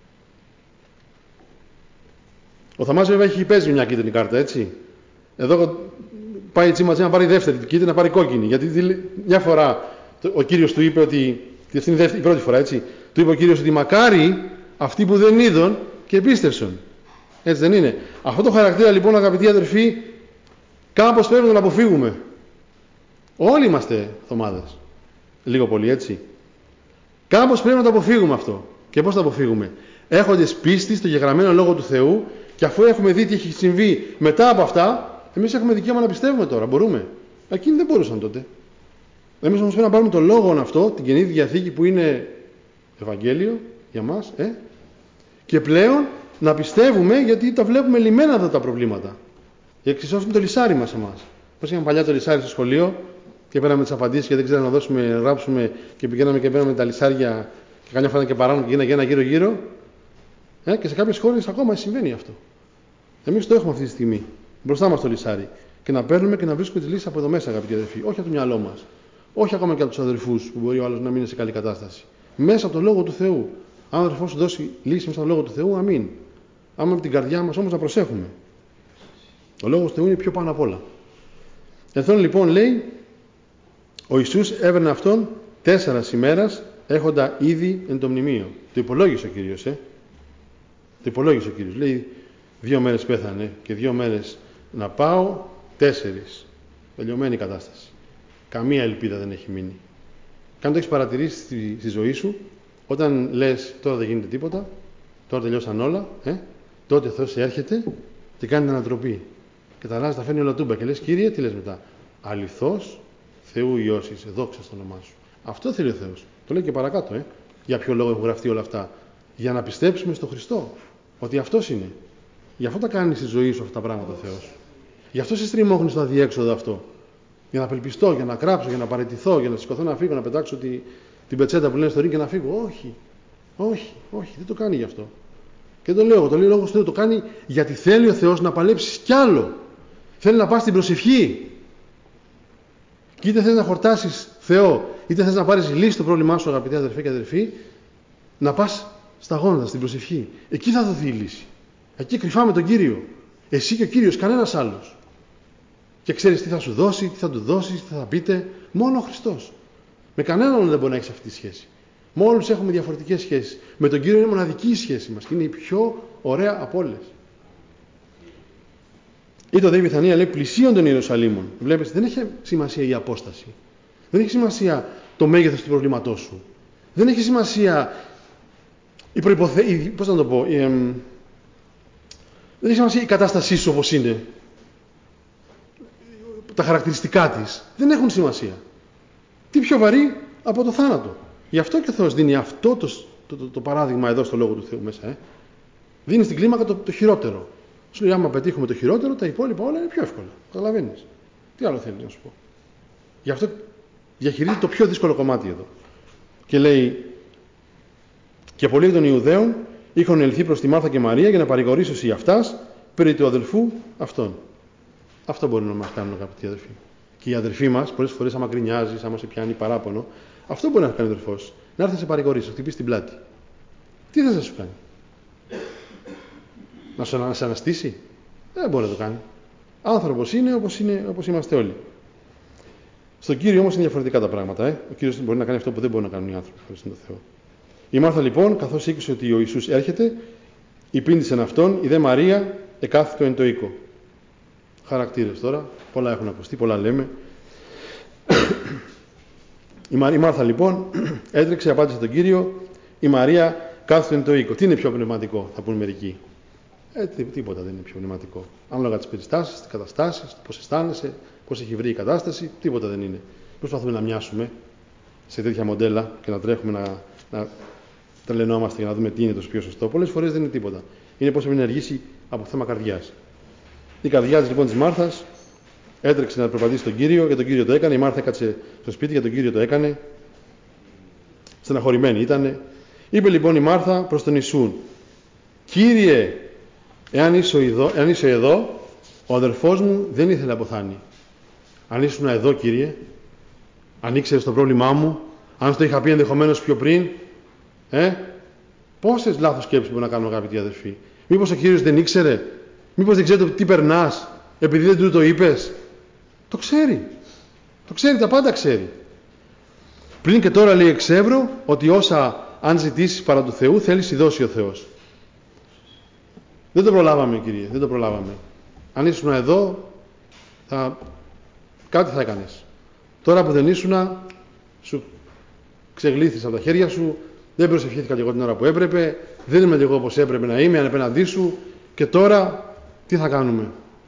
Ο Θωμάς βέβαια έχει παίζει μια κίτρινη κάρτα, έτσι. Εδώ πάει έτσι μαζί να πάρει δεύτερη κίτρινη, να πάρει κόκκινη. Γιατί μια φορά ο Κύριος του είπε ότι, αυτή είναι η πρώτη φορά, έτσι, του είπε ο Κύριος ότι μακάρι αυτοί που δεν είδον και πίστευσον. Έτσι δεν είναι? Αυτό το χαρακτήρα λοιπόν, αγαπητοί αδερφοί, κάπως πρέπει να τον αποφύγουμε. Όλοι είμαστε Θωμάδες. Λίγο πολύ, έτσι. Κάπως πρέπει να το αποφύγουμε αυτό. Και πώς θα αποφύγουμε? Έχοντας πίστη στο γεγραμμένο Λόγο του Θεού, και αφού έχουμε δει τι έχει συμβεί μετά από αυτά, εμείς έχουμε δικαίωμα να πιστεύουμε τώρα. Μπορούμε. Εκείνοι δεν μπορούσαν τότε. Εμείς όμως πρέπει να πάρουμε το λόγο αυτό, την Καινή Διαθήκη που είναι Ευαγγέλιο για μας, ε, και πλέον να πιστεύουμε, γιατί τα βλέπουμε λυμμένα αυτά τα προβλήματα. Για εξισώσουμε το λυσάρι μας εμάς. Πώς είχαμε παλιά το λυσάρι στο σχολείο και πέραμε τις απαντήσεις και δεν ξέραμε να δώσουμε, να γράψουμε και πηγαίναμε και πέραμε τα λυσάρια και καμιά φορά και παράνω και γίναγε ένα γύρω-γύρω. Ε, και σε κάποιες χώρες ακόμα συμβαίνει αυτό. Εμείς το έχουμε αυτή τη στιγμή. Μπροστά μας το λυσάρι. Και να παίρνουμε και να βρίσκουμε τις λύσεις από εδώ μέσα, αγαπητοί αδερφοί. Όχι από το μυαλό μας. Όχι ακόμα και από τους αδερφούς που μπορεί ο άλλος να μην είναι σε καλή κατάσταση. Μέσα από το Λόγο του Θεού. Αν ο αδερφός σου δώσει λύση μέσα από το Λόγο του Θεού, αμήν. Άμα με την καρδιά μας όμως να προσέχουμε. Ο Λόγος του Θεού είναι πιο πάνω απ' όλα. Εδώ λοιπόν λέει, ο Ιησούς έβαιρνε αυτόν τέσσερας ημέρας έχοντα ήδη εν το μνημείο. Το υπολόγισε ο Κύριος, ε. Το υπολόγισε ο Κύριος. Λέει, δύο μέρες πέθανε και δύο μέρες να πάω τέσσερις. Τελειωμένη η κατάσταση. Καμία ελπίδα δεν έχει μείνει. Και αν το έχεις παρατηρήσει στη, στη ζωή σου, όταν λες τώρα δεν γίνεται τίποτα, τώρα τελειώσαν όλα, ε, τότε ο Θεός έρχεται και κάνει την ανατροπή. Και τα αλλάζει, τα φέρνει όλα τούμπα. Και λες, Κύριε, τι λες μετά? Αληθώς Θεού Υιός είσαι, δόξα στο όνομά σου. Αυτό θέλει ο Θεός. Το λέει και παρακάτω. Ε. Για ποιο λόγο έχουν γραφτεί όλα αυτά? Για να πιστέψουμε στον Χριστό. Ότι αυτός είναι. Γι' αυτό τα κάνει στη ζωή σου αυτά τα πράγματα ο Θεός. Γι' αυτό σε στριμώχνει στο αδιέξοδο αυτό. Για να απελπιστώ, για να κράψω, για να παραιτηθώ, για να σηκωθώ να φύγω, να πετάξω τη, την πετσέτα που λένε στο ρίγκ και να φύγω. Όχι. Όχι, όχι, δεν το κάνει γι' αυτό. Και το λέω, το λέει λόγος του Θεού, το κάνει γιατί θέλει ο Θεός να παλέψεις κι άλλο. Θέλει να πας στην προσευχή. Και είτε θες να χορτάσεις Θεό, είτε θες να πάρεις λύση στο πρόβλημά σου, αγαπητοί αδερφοί και αδερφοί, να πας στα γόνατα, στην προσευχή. Εκεί θα δοθεί η λύση. Εκεί κρυφά με τον Κύριο. Εσύ και ο Κύριος, κανένας άλλος. Και ξέρεις τι θα σου δώσει, τι θα του δώσεις, τι θα πείτε. Μόνο ο Χριστός. Με κανέναν δεν μπορεί να έχεις αυτή τη σχέση. Με όλους έχουμε διαφορετικές σχέσεις. Με τον Κύριο είναι μοναδική η σχέση μας και είναι η πιο ωραία από όλες. Ή το δε η Βιθανία λέει πλησίον των Ιερουσαλήμων. Βλέπεις, δεν έχει σημασία η απόσταση. Δεν έχει σημασία το μέγεθος του προβλήματός σου. Δεν έχει σημασία η προϋποθέση, πώς να το πω, η, εμ, δεν έχει σημασία η κατάστασή σου όπως είναι. Τα χαρακτηριστικά της δεν έχουν σημασία. Τι πιο βαρύ από το θάνατο. Γι' αυτό και ο Θεός δίνει αυτό το, το, το, το παράδειγμα εδώ στο Λόγο του Θεού μέσα. Ε. Δίνει στην κλίμακα το, το χειρότερο. Σου λέει άμα πετύχουμε το χειρότερο, τα υπόλοιπα όλα είναι πιο εύκολα. Καταλαβαίνεις. Τι άλλο θέλει να σου πω. Γι' αυτό διαχειρίζεται το πιο δύσκολο κομμάτι εδώ. Και λέει και πολλοί εκ των Ιουδαίων είχαν ελθεί προς τη Μάρθα και Μαρία για να παρηγορήσουν για αυτάς περί του αδελφού αυτών. Αυτό μπορεί να μας κάνουν, αγαπητοί αδελφοί. Και οι αδελφοί μας, πολλές φορές, άμα γκρινιάζεις, άμα σε πιάνει παράπονο, αυτό μπορεί να κάνει ο αδελφός. Να έρθει να σε παρηγορήσει, να χτυπήσει την πλάτη. Τι θες να σου κάνει? Να σου να σε αναστήσει? Δεν μπορεί να το κάνει. Άνθρωπος είναι όπως, είναι, όπως είμαστε όλοι. Στον Κύριο όμως είναι διαφορετικά τα πράγματα. Ε. Ο Κύριος μπορεί να κάνει αυτό που δεν μπορεί να κάνουν οι άνθρωποι. Χωρίς τον Θεό. Η Μάρθα λοιπόν, καθώς ήκουσε ότι ο Ιησούς έρχεται, υπήντησεν αυτόν, η δε Μαρία εκάθητο εν το οίκο. Χαρακτήρες τώρα, πολλά έχουν ακουστεί, πολλά λέμε. Η Μάρθα λοιπόν έτρεξε, απάντησε τον Κύριο, η Μαρία κάθεται εν το οίκο. Τι είναι πιο πνευματικό, θα πούν μερικοί. Ε, τίποτα δεν είναι πιο πνευματικό. Ανάλογα τις περιστάσεις, τις καταστάσεις, πώς αισθάνεσαι, πώς έχει βρει η κατάσταση, τίποτα δεν είναι. Προσπαθούμε να μοιάσουμε σε τέτοια μοντέλα και να τρέχουμε να, να τρελαινόμαστε για να δούμε τι είναι το πιο σωστό. Πολλές φορές δεν είναι τίποτα. Είναι πώς πρέπει να ενεργήσει από θέμα καρδιάς. Η καρδιά της λοιπόν της Μάρθας έτρεξε να προπατήσει τον Κύριο, για τον Κύριο το έκανε. Η Μάρθα έκατσε στο σπίτι, για τον Κύριο το έκανε. Στεναχωρημένη ήτανε. Είπε λοιπόν η Μάρθα προς τον Ιησούν, Κύριε, εάν είσαι εδώ, εάν είσαι εδώ, ο αδερφός μου δεν ήθελε να αποθάνει. Αν ήσουν εδώ, Κύριε, αν ήξερες το πρόβλημά μου, αν το είχα πει ενδεχομένως πιο πριν, ε, πόσες λάθος σκέψεις μπορεί να κάνουν, αγαπητοί αδερφοί. Μήπως ο Κύριος δεν ήξερε, μήπως δεν ξέρει τι περνάς, επειδή δεν του το είπες. Το ξέρει. Το ξέρει, τα πάντα ξέρει. Πριν και τώρα λέει εξεύρω ότι όσα αν ζητήσεις παρά του Θεού θέλει σι δώσει ο Θεός. Δεν το προλάβαμε, Κύριε, δεν το προλάβαμε. Αν ήσουν εδώ, θα... κάτι θα έκανες. Τώρα που δεν ήσουν, σου ξεγλύθεις από τα χέρια σου, δεν προσευχήθηκα και εγώ την ώρα που έπρεπε, δεν είμαι και εγώ όπως έπρεπε να είμαι απέναντί σου και τώρα τι θα κάνουμε.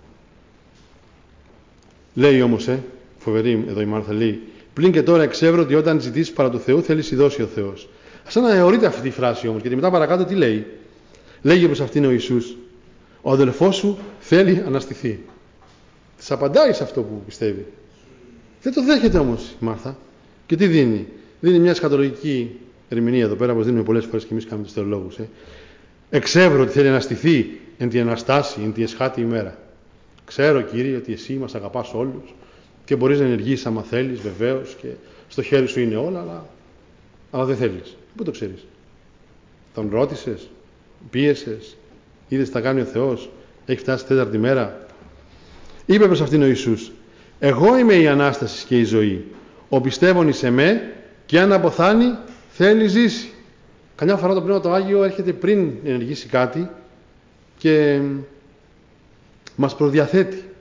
Λέει όμως, ε, φοβερή εδώ η Μάρθα λέει, πλην και τώρα εξεύρω ότι όταν ζητήσεις παρά του Θεού θέλει σι δώσει ο Θεός. Σαν να αιωρείται αυτή τη φράση όμως, γιατί μετά παρακάτω τι λέει. Λέγει προς αυτήν ο Ιησούς, ο αδελφός σου θέλει αναστηθεί. Της απαντάει σε αυτό που πιστεύει. Δεν το δέχεται όμως η Μάρθα. Και τι δίνει. Δίνει μια σκατολογική ερμηνεία εδώ πέρα, όπως δίνουμε πολλές φορές και εμείς κάνουμε τους θεολόγους. Ε. Εξεύρω ότι θέλει αναστηθεί εν τη αναστάση, εν τη εσχάτη ημέρα. Ξέρω, Κύριε, ότι εσύ μας αγαπάς όλους και μπορείς να ενεργήσεις άμα θέλεις, βεβαίως, και στο χέρι σου είναι όλα, αλλά, αλλά δεν θέλεις. Πού το ξέρεις. Τον ρώτησες, πίεσες, είδες τι θα κάνει ο Θεός, έχει φτάσει τέταρτη μέρα. Είπε προς αυτήν ο Ιησούς, εγώ είμαι η Ανάσταση και η ζωή. Ο πιστεύων εις εμέ και αν αποθάνει θέλει ζήσει. Καμιά φορά το Πνεύμα το Άγιο έρχεται πριν ενεργήσει κάτι και μας προδιαθέτει.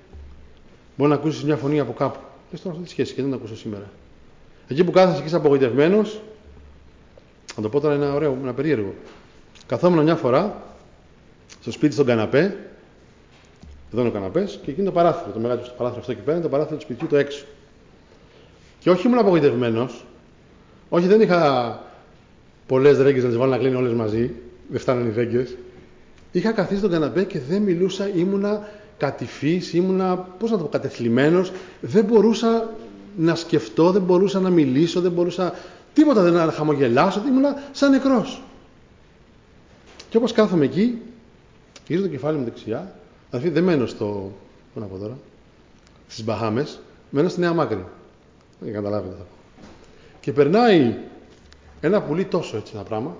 Μπορεί να ακούσεις μια φωνή από κάπου. Λες τώρα, αυτή τη σχέση και δεν την ακούσω σήμερα. Εκεί που κάθεσαι και είσαι απογοητευμένος, να το πω τώρα, είναι ένα ωραίο, ένα περίεργο. Καθόμουν μια φορά στο σπίτι στον καναπέ, εδώ είναι ο καναπές, και εκεί είναι το παράθυρο. Το μεγάλο το παράθυρο αυτό εκεί πέρα είναι το παράθυρο του σπιτιού το έξω. Και όχι ήμουν απογοητευμένος, όχι δεν είχα πολλές ρέγγες να τις βάλω να κλείνουν όλες μαζί, δεν φτάνουν οι ρέγγες. Είχα καθίσει στον καναπέ και δεν μιλούσα, ήμουνα κατηφής, ήμουνα, πώς να το πω, κατεθλιμμένος, δεν μπορούσα να σκεφτώ, δεν μπορούσα να μιλήσω, δεν μπορούσα τίποτα, δεν να χαμογελάσω, ήμουνα σαν νεκρός. Και όπως κάθομαι εκεί, γυρίζω το κεφάλι μου δεξιά, δηλαδή δεν μένω στο, πού να πω τώρα, στις Μπαχάμες, μένω στη Νέα Μάκρη. Δεν καταλάβετε θα πω. Και περνάει ένα πουλί τόσο έτσι ένα πράγμα,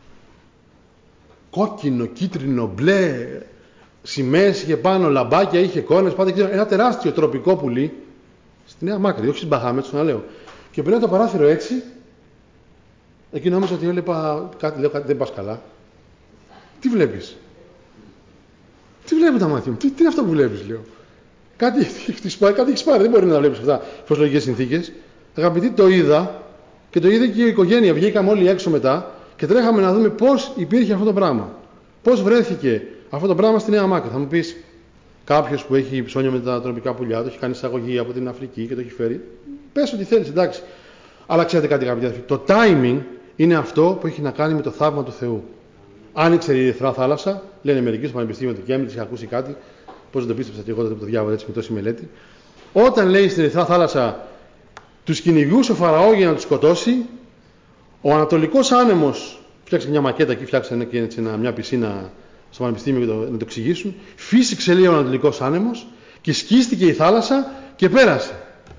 κόκκινο, κίτρινο, μπλε, σημαίες είχε πάνω, λαμπάκια, είχε εικόνες, πάντα ξέρω, ένα τεράστιο τροπικό πουλί, στη Νέα Μάκρη, όχι στις Μπαχάμες, το να λέω. Και περνάει το παράθυρο έτσι, εκεί νόμιζα ότι έλεγα κάτι, λέω κάτι, δεν πας καλά. Τι βλέπεις? Τι βλέπουν τα μάτια μου, τι, τι είναι αυτό που βλέπεις, λέω. Κάτι έχεις πάρει, κάτι έχεις πάρει, δεν μπορεί να βλέπεις αυτά φυσιολογικές συνθήκες. Αγαπητοί, το είδα και το είδε και η οικογένεια. Βγήκαμε όλοι έξω μετά και τρέχαμε να δούμε πώς υπήρχε αυτό το πράγμα. Πώς βρέθηκε αυτό το πράγμα στη Νέα Μάκρη. Θα μου πεις, κάποιος που έχει ψώνιο με τα τροπικά πουλιά, το έχει κάνει εισαγωγή από την Αφρική και το έχει φέρει. Πες ό,τι θέλεις, εντάξει. Αλλά ξέρετε κάτι, αγαπητοί αδελφοί, το timing είναι αυτό που έχει να κάνει με το θαύμα του Θεού. Άνοιξε η Ερυθρά Θάλασσα, λένε μερικοί στο Πανεπιστήμιο του Κέμπριτζ, είχα ακούσει κάτι, πώς δεν το πίστεψα και εγώ τότε που το διάβαζα έτσι με τόση μελέτη. Όταν λέει στην Ερυθρά Θάλασσα, τους κυνηγούσε ο Φαραώ για να τους σκοτώσει, ο Ανατολικός Άνεμος, φτιάξε μια μακέτα εκεί, φτιάξανε και έτσι μια πισίνα στο Πανεπιστήμιο για το, να το εξηγήσουν, φύσηξε λέει ο Ανατολικός Άνεμος και σκίστηκε η θάλασσα και πέρασε.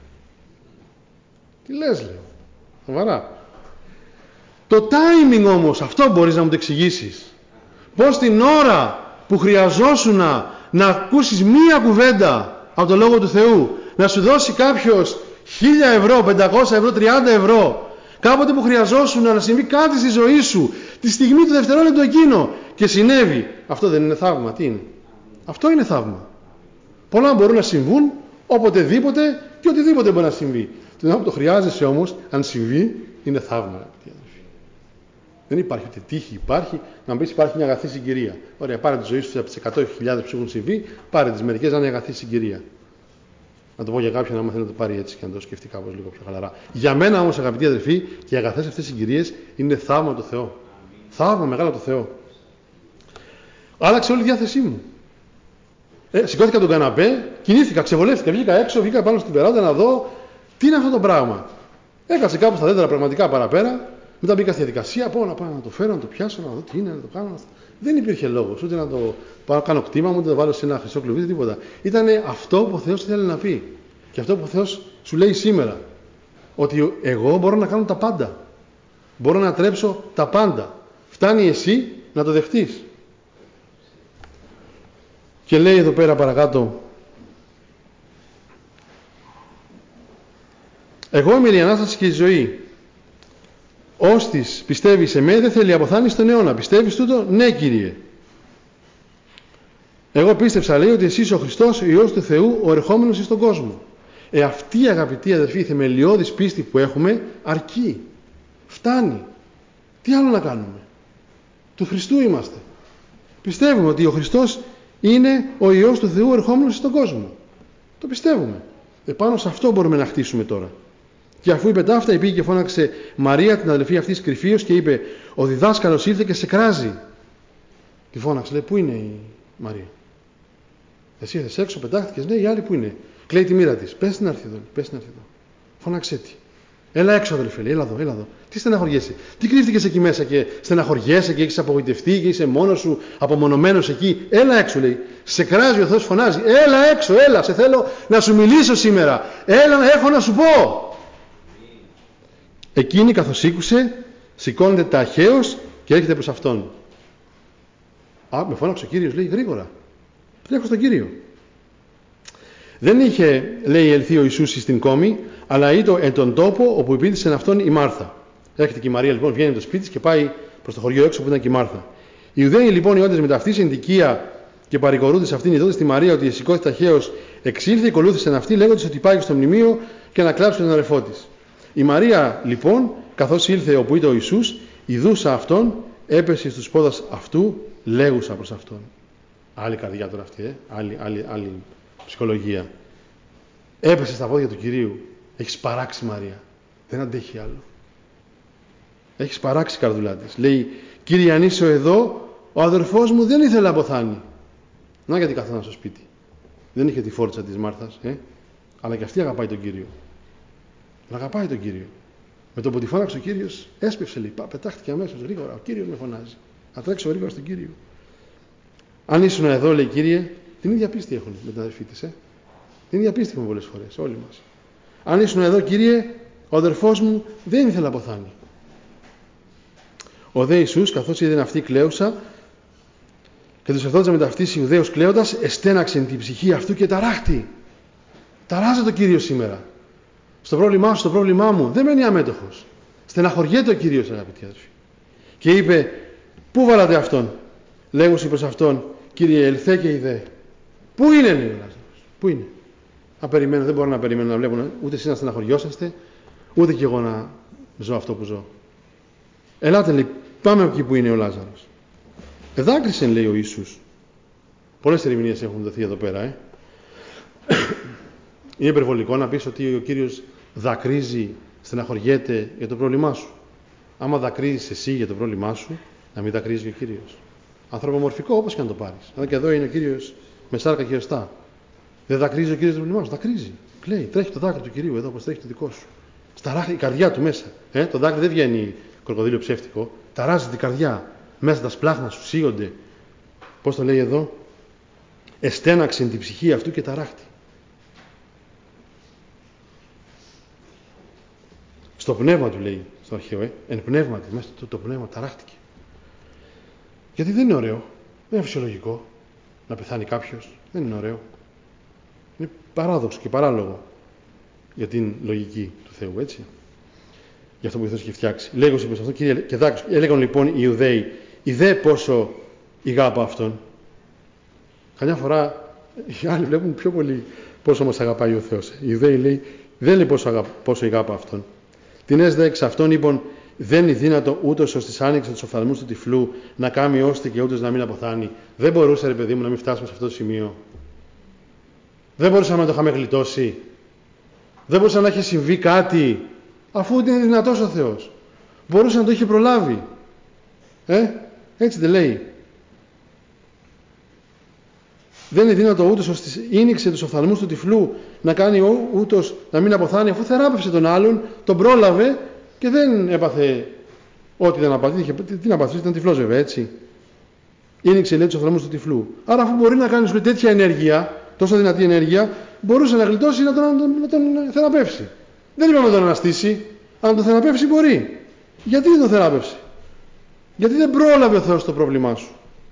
Τι λες, λέω, σοβαρά. Το timing όμως, αυτό μπορείς να μου το εξηγήσεις. Πώς την ώρα που χρειαζόσουν να, να ακούσεις μία κουβέντα από το Λόγο του Θεού, να σου δώσει κάποιος χίλια ευρώ, πεντακόσια ευρώ, τριάντα ευρώ, κάποτε που χρειαζόσουν να συμβεί κάτι στη ζωή σου, τη στιγμή του δευτερόλεπτου εκείνο, και συνέβη. Αυτό δεν είναι θαύμα? Τι είναι? Αυτό είναι θαύμα. Πολλά μπορούν να συμβούν οποτεδήποτε και οτιδήποτε μπορεί να συμβεί. Την ώρα που το χρειάζεσαι όμως, αν συμβεί, είναι θαύμα. Δεν υπάρχει ούτε τύχη, υπάρχει. Να μου πεις, υπάρχει μια αγαθή συγκυρία. Ωραία, πάρε τη ζωή σου από τις εκατό χιλιάδες που έχουν συμβεί, πάρε τις μερικές να είναι αγαθή συγκυρία. Να το πω για κάποιον, άμα θέλει να το πάρει έτσι και να το σκεφτεί κάπως λίγο πιο χαλαρά. Για μένα όμως, αγαπητοί αδελφοί, και οι αγαθές αυτές συγκυρίες είναι θαύμα του Θεού. Θαύμα μεγάλο του Θεού. Άλλαξε όλη η διάθεσή μου. Ε, σηκώθηκα τον καναπέ, κινήθηκα, ξεβολεύτηκα, βγήκα έξω, βγήκα πάνω στην περάντα να δω τι είναι αυτό το πράγμα. Έκατσε κάπου στα δέντρα πραγματικά παραπέρα. Μετά μπήκα στη διαδικασία, πω να πάω να το φέρω, να το πιάσω, να δω τι είναι, να το κάνω. Δεν υπήρχε λόγος, ούτε να το πάω, κάνω κτήμα μου, ούτε να το βάλω σε ένα χρυσό κλουβί, τίποτα. Ήταν αυτό που ο Θεός ήθελε να πει. Και αυτό που ο Θεός σου λέει σήμερα. Ότι εγώ μπορώ να κάνω τα πάντα. Μπορώ να τρέψω τα πάντα. Φτάνει εσύ να το δεχτείς. Και λέει εδώ πέρα παρακάτω, εγώ είμαι η Ανάσταση και η ζωή. Όστις πιστεύει σε μέ, δεν θέλει αποθάνει στον αιώνα. Πιστεύεις τούτο? Ναι, Κύριε. Εγώ πίστεψα, λέει, ότι εσύ είσαι ο Χριστός, ο Υιός του Θεού, ο ερχόμενος στον κόσμο. Ε, αυτή, αγαπητοί αδελφοί, η θεμελιώδης πίστη που έχουμε αρκεί. Φτάνει. Τι άλλο να κάνουμε? Του Χριστού είμαστε. Πιστεύουμε ότι ο Χριστός είναι ο Υιός του Θεού, ο ερχόμενος στον κόσμο. Το πιστεύουμε. Επάνω σε αυτό μπορούμε να χτίσουμε τώρα. Και αφού είπε τα αυτά, πήγε και φώναξε Μαρία, την αδελφή αυτής κρυφίως, και είπε: ο διδάσκαλος ήρθε και σε κράζει. Τη φώναξε, λέει: πού είναι η Μαρία? Εσύ ήρθες έξω, πετάχτηκες? Ναι, η άλλη πού είναι? Κλαίει τη μοίρα της. Πες την έρθει εδώ, πες την έρθει εδώ. Φώναξε τη. Έλα έξω, αδελφέ, λέει, έλα εδώ, έλα εδώ. Τι στεναχωριέσαι? Τι κρύφτηκες εκεί μέσα και στεναχωριέσαι και έχεις απογοητευτεί και είσαι μόνος σου, απομονωμένος εκεί? Έλα έξω, λέει. Σε κράζει ο Θεός, φωνάζει. Έλα έξω, έλα, σε θέλω να σου μιλήσω σήμερα. Έλα, έχω να σου πω. Εκείνη, καθώς ήκουσε, σηκώνεται ταχαίως και έρχεται προς αυτόν. Α, με φώναξε ο Κύριος, λέει, γρήγορα. Τρέχω στον Κύριο. Δεν είχε, λέει, ελθεί ο Ιησούς στην κόμη, αλλά ήταν εν τον τόπο όπου υπήρξε αυτόν η Μάρθα. Έρχεται και η Μαρία, λοιπόν, βγαίνει από το σπίτι της και πάει προς το χωριό έξω που ήταν και η Μάρθα. Οι Ιουδαίοι, λοιπόν, οι όντες με ταυτή συντικία Και παρηγορούνται σε αυτήν ειδώνται στη Μαρία ότι σηκώθη ταχαίως εξήλθε, ακολούθησε αυτή, λέγοντας ότι πάγει στο μνημείο και να κλάψει τον αδερφό της. Η Μαρία λοιπόν, καθώς ήλθε όπου ήταν ο Ιησούς, ιδούσα αυτόν, έπεσε στους πόδας αυτού, λέγουσα προς αυτόν. Άλλη καρδιά τώρα αυτή, ε? άλλη, άλλη, άλλη ψυχολογία. Έπεσε στα πόδια του Κυρίου. Έχεις παράξει, Μαρία. Δεν αντέχει άλλο. Έχεις παράξει, καρδουλά της. Λέει, Κύριε, αν είσαι εδώ, ο αδερφός μου δεν ήθελε να αποθάνει. Να γιατί καθόταν στο σπίτι. Δεν είχε τη φόρτσα της Μάρθας, ε? Αλλά και αυτή αγαπάει τον Κύριο. Αγαπάει τον Κύριο. Με το που τη φώναξε ο Κύριος, έσπευσε, λέει, πά, πετάχτηκε αμέσως γρήγορα. Ο Κύριος με φωνάζει. Να τρέξω γρήγορα στον Κύριο. Αν ήσουν εδώ, λέει, Κύριε, την ίδια πίστη έχουν με την αδερφή της, ε? Την ίδια πίστη έχουμε πολλές φορές, όλοι μας. Αν ήσουν εδώ, Κύριε, ο αδερφός μου δεν ήθελε να αποθάνει. Ο δε Ιησούς, καθώς είδε αυτή κλαίουσα και τους ερθόντας με ταυτής Ιουδαίος κλαίοντας, εστέναξε την ψυχή αυτού και ταράχτη. Ταράζεται ο Κύριος σήμερα. Στο πρόβλημά σου, στο πρόβλημά μου, δεν μένει αμέτωχος. Στεναχωριέται ο Κύριος, αγαπητοί αδερφοί. Και είπε, πού βάλατε αυτόν? Λέγουσι προς αυτόν, Κύριε, ελθέ και είδε. Πού είναι, λέει ο Λάζαρος? Πού είναι? Να περιμένω, δεν μπορώ να περιμένω να βλέπω ούτε εσείς να στεναχωριόσαστε, ούτε κι εγώ να ζω αυτό που ζω. Ελάτε, λέει, πάμε εκεί που είναι ο Λάζαρος. Εδάκρυσε, λέει ο Ιησούς. Πολλές ερμηνείες έχουν δοθεί εδώ πέρα, ε. Είναι υπερβολικό να πεις ότι ο Κύριος δακρύζει, στεναχωριέται για το πρόβλημά σου. Άμα δακρύζεις εσύ για το πρόβλημά σου, να μην δακρύζει και ο Κύριος. Ανθρωπομορφικό, όπως και να το πάρεις. Αλλά και εδώ είναι ο Κύριος με σάρκα και οστά. Δεν δακρύζει ο Κύριος το πρόβλημά σου, δακρύζει. Κλαίει, τρέχει το δάκρυ του Κυρίου εδώ, όπως τρέχει το δικό σου. Σταράχει η καρδιά του μέσα. Ε? Το δάκρυ δεν βγαίνει κροκοδίλιο ψεύτικο. Ταράζει την καρδιά. Μέσα τα σπλάχνα σου σύγονται. Πώς το λέει εδώ? Εστέναξε την ψυχή αυτού και ταράχτη. Στο πνεύμα του λέει, στο αρχαίο, ε, εν πνεύματι, μέσα το, το πνεύμα ταράχτηκε. Γιατί δεν είναι ωραίο, δεν είναι φυσιολογικό να πεθάνει κάποιος, δεν είναι ωραίο. Είναι παράδοξο και παράλογο για την λογική του Θεού, έτσι. Γι' αυτό που ήθελε και φτιάξει. Λέγωσε προς αυτό, Κύριε, και δάκρυσε. Έλεγαν λοιπόν οι Ιουδαίοι, είδε πόσο ηγάπα αυτόν. Καμιά φορά οι άλλοι βλέπουν πιο πολύ πόσο μας αγαπάει ο Θεός. Οι Ιουδαίοι λέει, δεν λέει πόσο, αγάπη, πόσο ηγάπα αυτόν. Την έσδε εξ αυτών είπαν, δεν είναι δύνατο ούτως ως της άνοιξε τους οφθαλμούς του τυφλού να κάνει ώστε και ούτως να μην αποθάνει. Δεν μπορούσε, ρε παιδί μου, να μην φτάσουμε σε αυτό το σημείο. Δεν μπορούσαμε να το είχαμε γλιτώσει. Δεν μπορούσε να έχει συμβεί κάτι, αφού είναι δυνατός ο Θεός. Μπορούσε να το είχε προλάβει. Ε, έτσι δεν λέει. Δεν είναι δύνατο ούτως ως της ίνιξε τους οφθαλμούς του τυφλού να κάνει ούτως να μην αποθάνει, αφού θεράπευσε τον άλλον, τον πρόλαβε και δεν έπαθε ό,τι δεν απαθεί. Τι να παθήσει, ήταν τυφλός βέβαια, έτσι. Ίνιξε, λέει, τους οφθαλμούς του τυφλού. Άρα, αφού μπορεί να κάνει τέτοια ενέργεια, τόσο δυνατή ενέργεια, μπορούσε να γλιτώσει να τον, να τον, να τον θεραπεύσει. Δεν είπαμε να τον αναστήσει. Αν τον θεραπεύσει, μπορεί. Γιατί δεν τον θεράπευσε? Γιατί δεν πρόλαβε ο Θεός το πρόβλημά σου.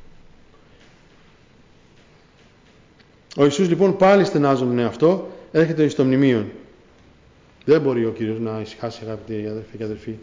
Ο Ιησούς λοιπόν πάλι στενάζομαι αυτό, έρχεται στο μνημείο. Δεν μπορεί ο Κύριος να ησυχάσει, αγαπητοί αδερφοί και αδερφοί.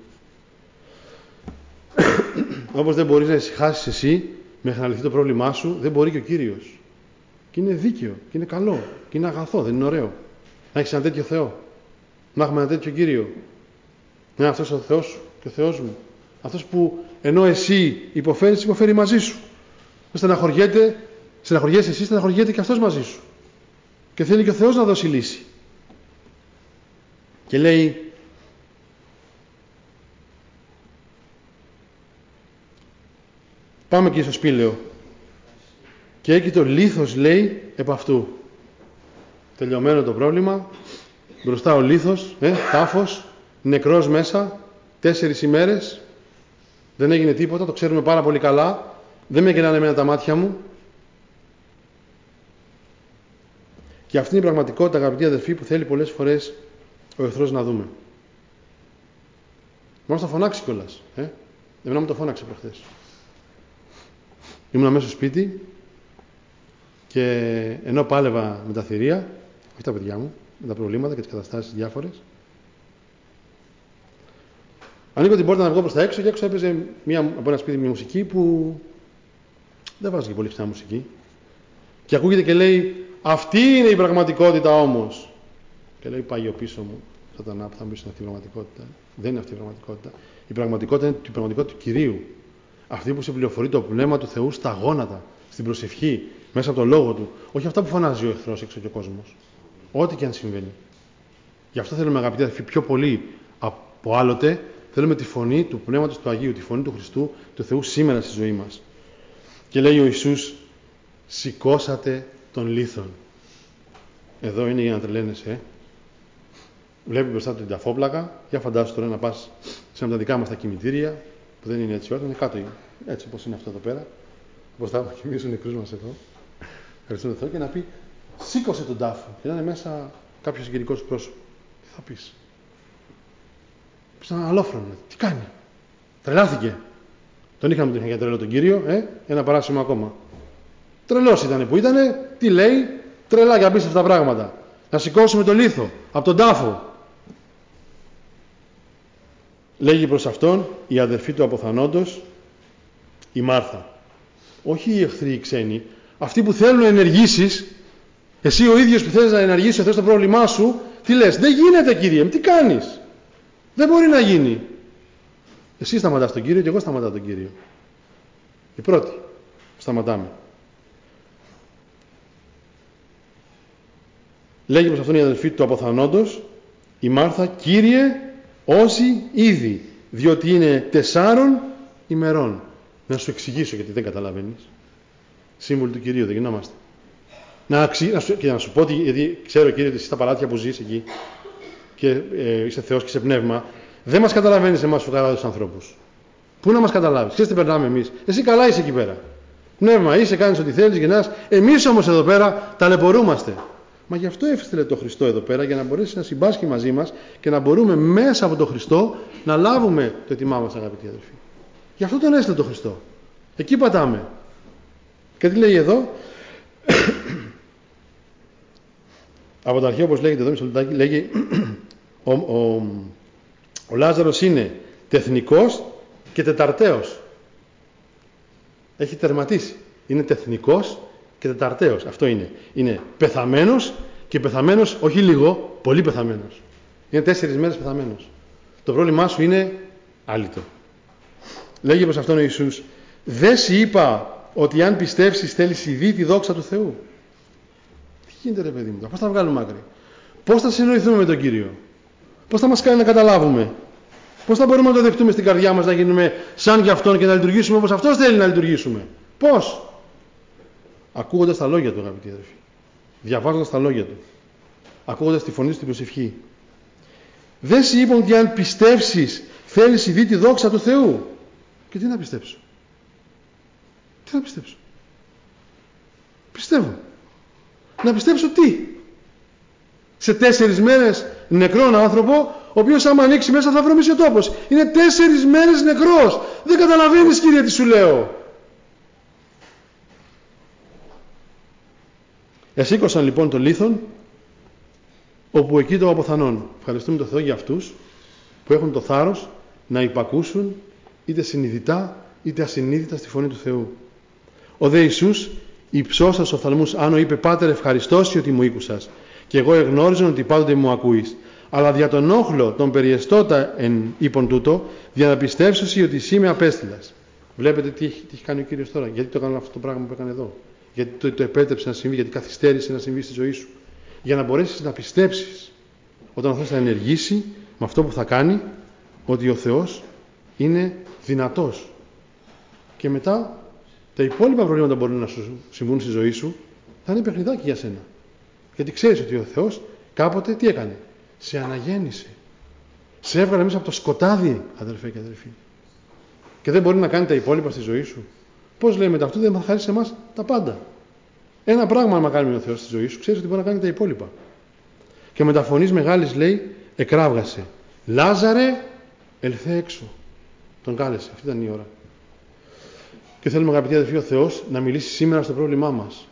Όπως δεν μπορείς να ησυχάσεις εσύ μέχρι να λυθεί το πρόβλημά σου, δεν μπορεί και ο Κύριος. Και είναι δίκαιο, και είναι καλό, και είναι αγαθό, δεν είναι ωραίο. Να έχεις ένα τέτοιο Θεό, να έχουμε ένα τέτοιο Κύριο. Να είναι αυτός ο Θεός σου και ο Θεός μου. Αυτός που ενώ εσύ υποφέρεις, υποφέρει μαζί σου. Στεναχωριέται, στεναχωριέσαι εσύ, στεναχωριέται και αυτός μαζί σου. Και θέλει και ο Θεός να δώσει λύση. Και λέει, πάμε και στο σπήλαιο. Και εκεί το λίθος, λέει, επ' αυτού. Τελειωμένο το πρόβλημα. Μπροστά ο λίθος, ε, τάφος, νεκρός μέσα, τέσσερις ημέρες. Δεν έγινε τίποτα, το ξέρουμε πάρα πολύ καλά. Δεν με γεννάνε εμένα τα μάτια μου. Και αυτή είναι η πραγματικότητα, αγαπητοί αδελφοί, που θέλει πολλές φορές ο εχθρός να δούμε. Μας το φωνάξει κιόλας. Ε? Εμένα μου το φώναξε προχθές. Ήμουν μέσα στο σπίτι και ενώ πάλευα με τα θηρία, όχι τα παιδιά μου, με τα προβλήματα και τις καταστάσεις διάφορες, ανοίγω την πόρτα να βγω προς τα έξω και έξω έπαιζε μια, από ένα σπίτι μια μουσική που δεν βάζει και πολύ ξανά μουσική. Και ακούγεται και λέει, αυτή είναι η πραγματικότητα όμως. Και λέει, πάει πίσω μου, Σατανά, που θα μπει στην αυτή η πραγματικότητα. Δεν είναι αυτή η πραγματικότητα. Η πραγματικότητα είναι η πραγματικότητα του Κυρίου. Αυτή που σε πληροφορεί το πνεύμα του Θεού στα γόνατα, στην προσευχή, μέσα από τον λόγο του. Όχι αυτά που φωνάζει ο εχθρός έξω και ο κόσμος. Ό,τι και αν συμβαίνει. Γι' αυτό θέλουμε, αγαπητοί αδελφοί, πιο πολύ από άλλοτε, θέλουμε τη φωνή του Πνεύματος του Αγίου, τη φωνή του Χριστού, του Θεού σήμερα στη ζωή μας. Και λέει ο Ιησούς, σηκώσατε τον λίθον. Εδώ είναι για να τρελαίνεσαι. Ε. Βλέπει μπροστά του την ταφόπλακα. Για φαντάσου τώρα να πας σε ένα από τα δικά μας τα κημητήρια, που δεν είναι έτσι όλα, είναι κάτω, έτσι όπως είναι αυτό εδώ πέρα. Μπροστά να κοιμήσουν οι νεκρούς μας εδώ. Ευχαριστούμε τον Θεό, και να πει, σήκωσε τον τάφο. Και να είναι μέσα κάποιος γενικός πρόσωπο. Τι θα πεις? Πεις έναν αλόφρονο. Τι κάνει? Τρελάθηκε. Τον είχαμε τον για τρελό τον Κύριο, ε? Ένα παράσημο ακόμα. Τρελός ήταν που ήτανε, τι λέει, τρελά για πίσω αυτά τα πράγματα. Να σηκώσουμε το λίθο από τον τάφο. Λέγει προς αυτόν η αδερφή του αποθανόντος, η Μάρθα. Όχι οι εχθροί οι ξένοι, αυτοί που θέλουν να ενεργήσεις, εσύ ο ίδιος που θέλεις να ενεργήσεις, θες το πρόβλημά σου, τι λες? Δεν γίνεται, Κύριε, τι κάνεις? Δεν μπορεί να γίνει. Εσύ σταματάς τον Κύριο και εγώ σταματάω τον Κύριο. Οι πρώτοι σταματάμε. Λέγει προς αυτόν η αδελφή του αποθανόντος, η Μάρθα, Κύριε, όσοι ήδη, διότι είναι τεσσάρων ημερών. Να σου εξηγήσω, γιατί δεν καταλαβαίνεις. Σύμβουλοι του Κυρίου, δεν γινόμαστε. Να, να σου, και να σου πω, ότι, γιατί ξέρω, Κύριε, ότι εσύ στα παλάτια που ζεις εκεί και ε, είσαι Θεός και είσαι πνεύμα, δεν μας καταλαβαίνεις εμάς φουκαράδους ανθρώπους. Πού να μας καταλάβεις? Ξέρεις τι περνάμε εμείς? Εσύ καλά είσαι εκεί πέρα. Πνεύμα είσαι, κάνεις ό,τι θέλεις, γεννάς. Εμείς όμως εδώ πέρα ταλαιπωρούμαστε. Μα γι' αυτό έφεστελε το Χριστό εδώ πέρα, για να μπορέσει να συμπάσχει μαζί μας και να μπορούμε μέσα από τον Χριστό να λάβουμε το έτοιμά μας, αγαπητοί αδελφοί. Γι' αυτό τον έστειλε το Χριστό. Εκεί πατάμε. Και τι λέει εδώ? Από τα αρχαία, όπως λέγεται εδώ, μισό λεπτάκι, λέγει ο, ο, ο Λάζαρος είναι τεθνικός και τεταρταίος. Έχει τερματίσει. Είναι τεθνικός και τεταρταίος. Αυτό είναι. Είναι πεθαμένος και πεθαμένος, όχι λίγο, πολύ πεθαμένος. Είναι τέσσερις μέρες πεθαμένος. Το πρόβλημά σου είναι άλυτο. Λέγει προς αυτόν ο Ιησούς, δεν σου είπα ότι αν πιστεύσεις θέλεις ήδη τη δόξα του Θεού? Τι γίνεται, ρε παιδί μου, πώς θα βγάλουμε άκρη? Πώς θα συνοηθούμε με τον Κύριο? Πώς θα μας κάνει να καταλάβουμε? Πώς θα μπορούμε να το δεχτούμε στην καρδιά μας, να γίνουμε σαν για Αυτόν και να λειτουργήσουμε όπως Αυτός θέλει να λειτουργήσουμε? Πώς? Ακούγοντας τα λόγια του, αγαπητοί αδελφοί. Διαβάζοντας τα λόγια του. Ακούγοντας τη φωνή του στην προσευχή. Δεν σου είπαν ότι αν πιστεύσεις θέλεις ήδη τη δόξα του Θεού? Και τι να πιστέψω? Τι να πιστέψω? Πιστεύω. Να πιστέψω τι? Σε τέσσερις μέρες νεκρόν άνθρωπο, ο οποίος άμα ανοίξει μέσα θα βρωμίσει ο τόπος. Είναι τέσσερις μέρες νεκρός. Δεν καταλαβαίνεις, Κύριε, τι σου λέω? Εσήκωσαν λοιπόν το λίθον, όπου εκεί το αποθανόν. Ευχαριστούμε τον Θεό για αυτούς που έχουν το θάρρος να υπακούσουν είτε συνειδητά είτε ασυνείδητα στη φωνή του Θεού. Ο δε Ιησούς υψώσας στους οφθαλμούς άνω είπε, Πάτερ, ευχαριστώσει ότι μου ήκουσας, και εγώ εγνώριζον ότι πάντοτε μου ακούεις. Αλλά δια τον όχλο τον περιεστώτα εν είπον τούτο, για να πιστεύσω ότι εσύ με απέστειλας. Βλέπετε τι έχει, τι έχει κάνει ο Κύριος τώρα? Γιατί το έκανε αυτό το πράγμα που έκανε εδώ? Γιατί το, το επέτρεψε να συμβεί? Γιατί καθυστέρησε να συμβεί στη ζωή σου? Για να μπορέσεις να πιστέψεις όταν ο Θεός θα ενεργήσει με αυτό που θα κάνει, ότι ο Θεός είναι δυνατός. Και μετά τα υπόλοιπα προβλήματα που μπορούν να σου συμβούν στη ζωή σου θα είναι παιχνιδάκι για σένα. Γιατί ξέρεις ότι ο Θεός κάποτε τι έκανε? Σε αναγέννησε. Σε έβγαλε μέσα από το σκοτάδι, αδερφέ και αδερφοί. Και δεν μπορεί να κάνει τα υπόλοιπα στη ζωή σου. Πώς λέει μετά αυτό? Δεν θα χαρίσει σε εμάς τα πάντα. Ένα πράγμα να κάνει ο Θεός στη ζωή σου, ξέρεις ότι μπορεί να κάνει τα υπόλοιπα. Και με τα φωνής μεγάλης λέει, εκράβγασε. Λάζαρε, ελθέ έξω. Τον κάλεσε. Αυτή ήταν η ώρα. Και θέλουμε, αγαπητοί αδελφοί, ο Θεός να μιλήσει σήμερα στο πρόβλημά μας.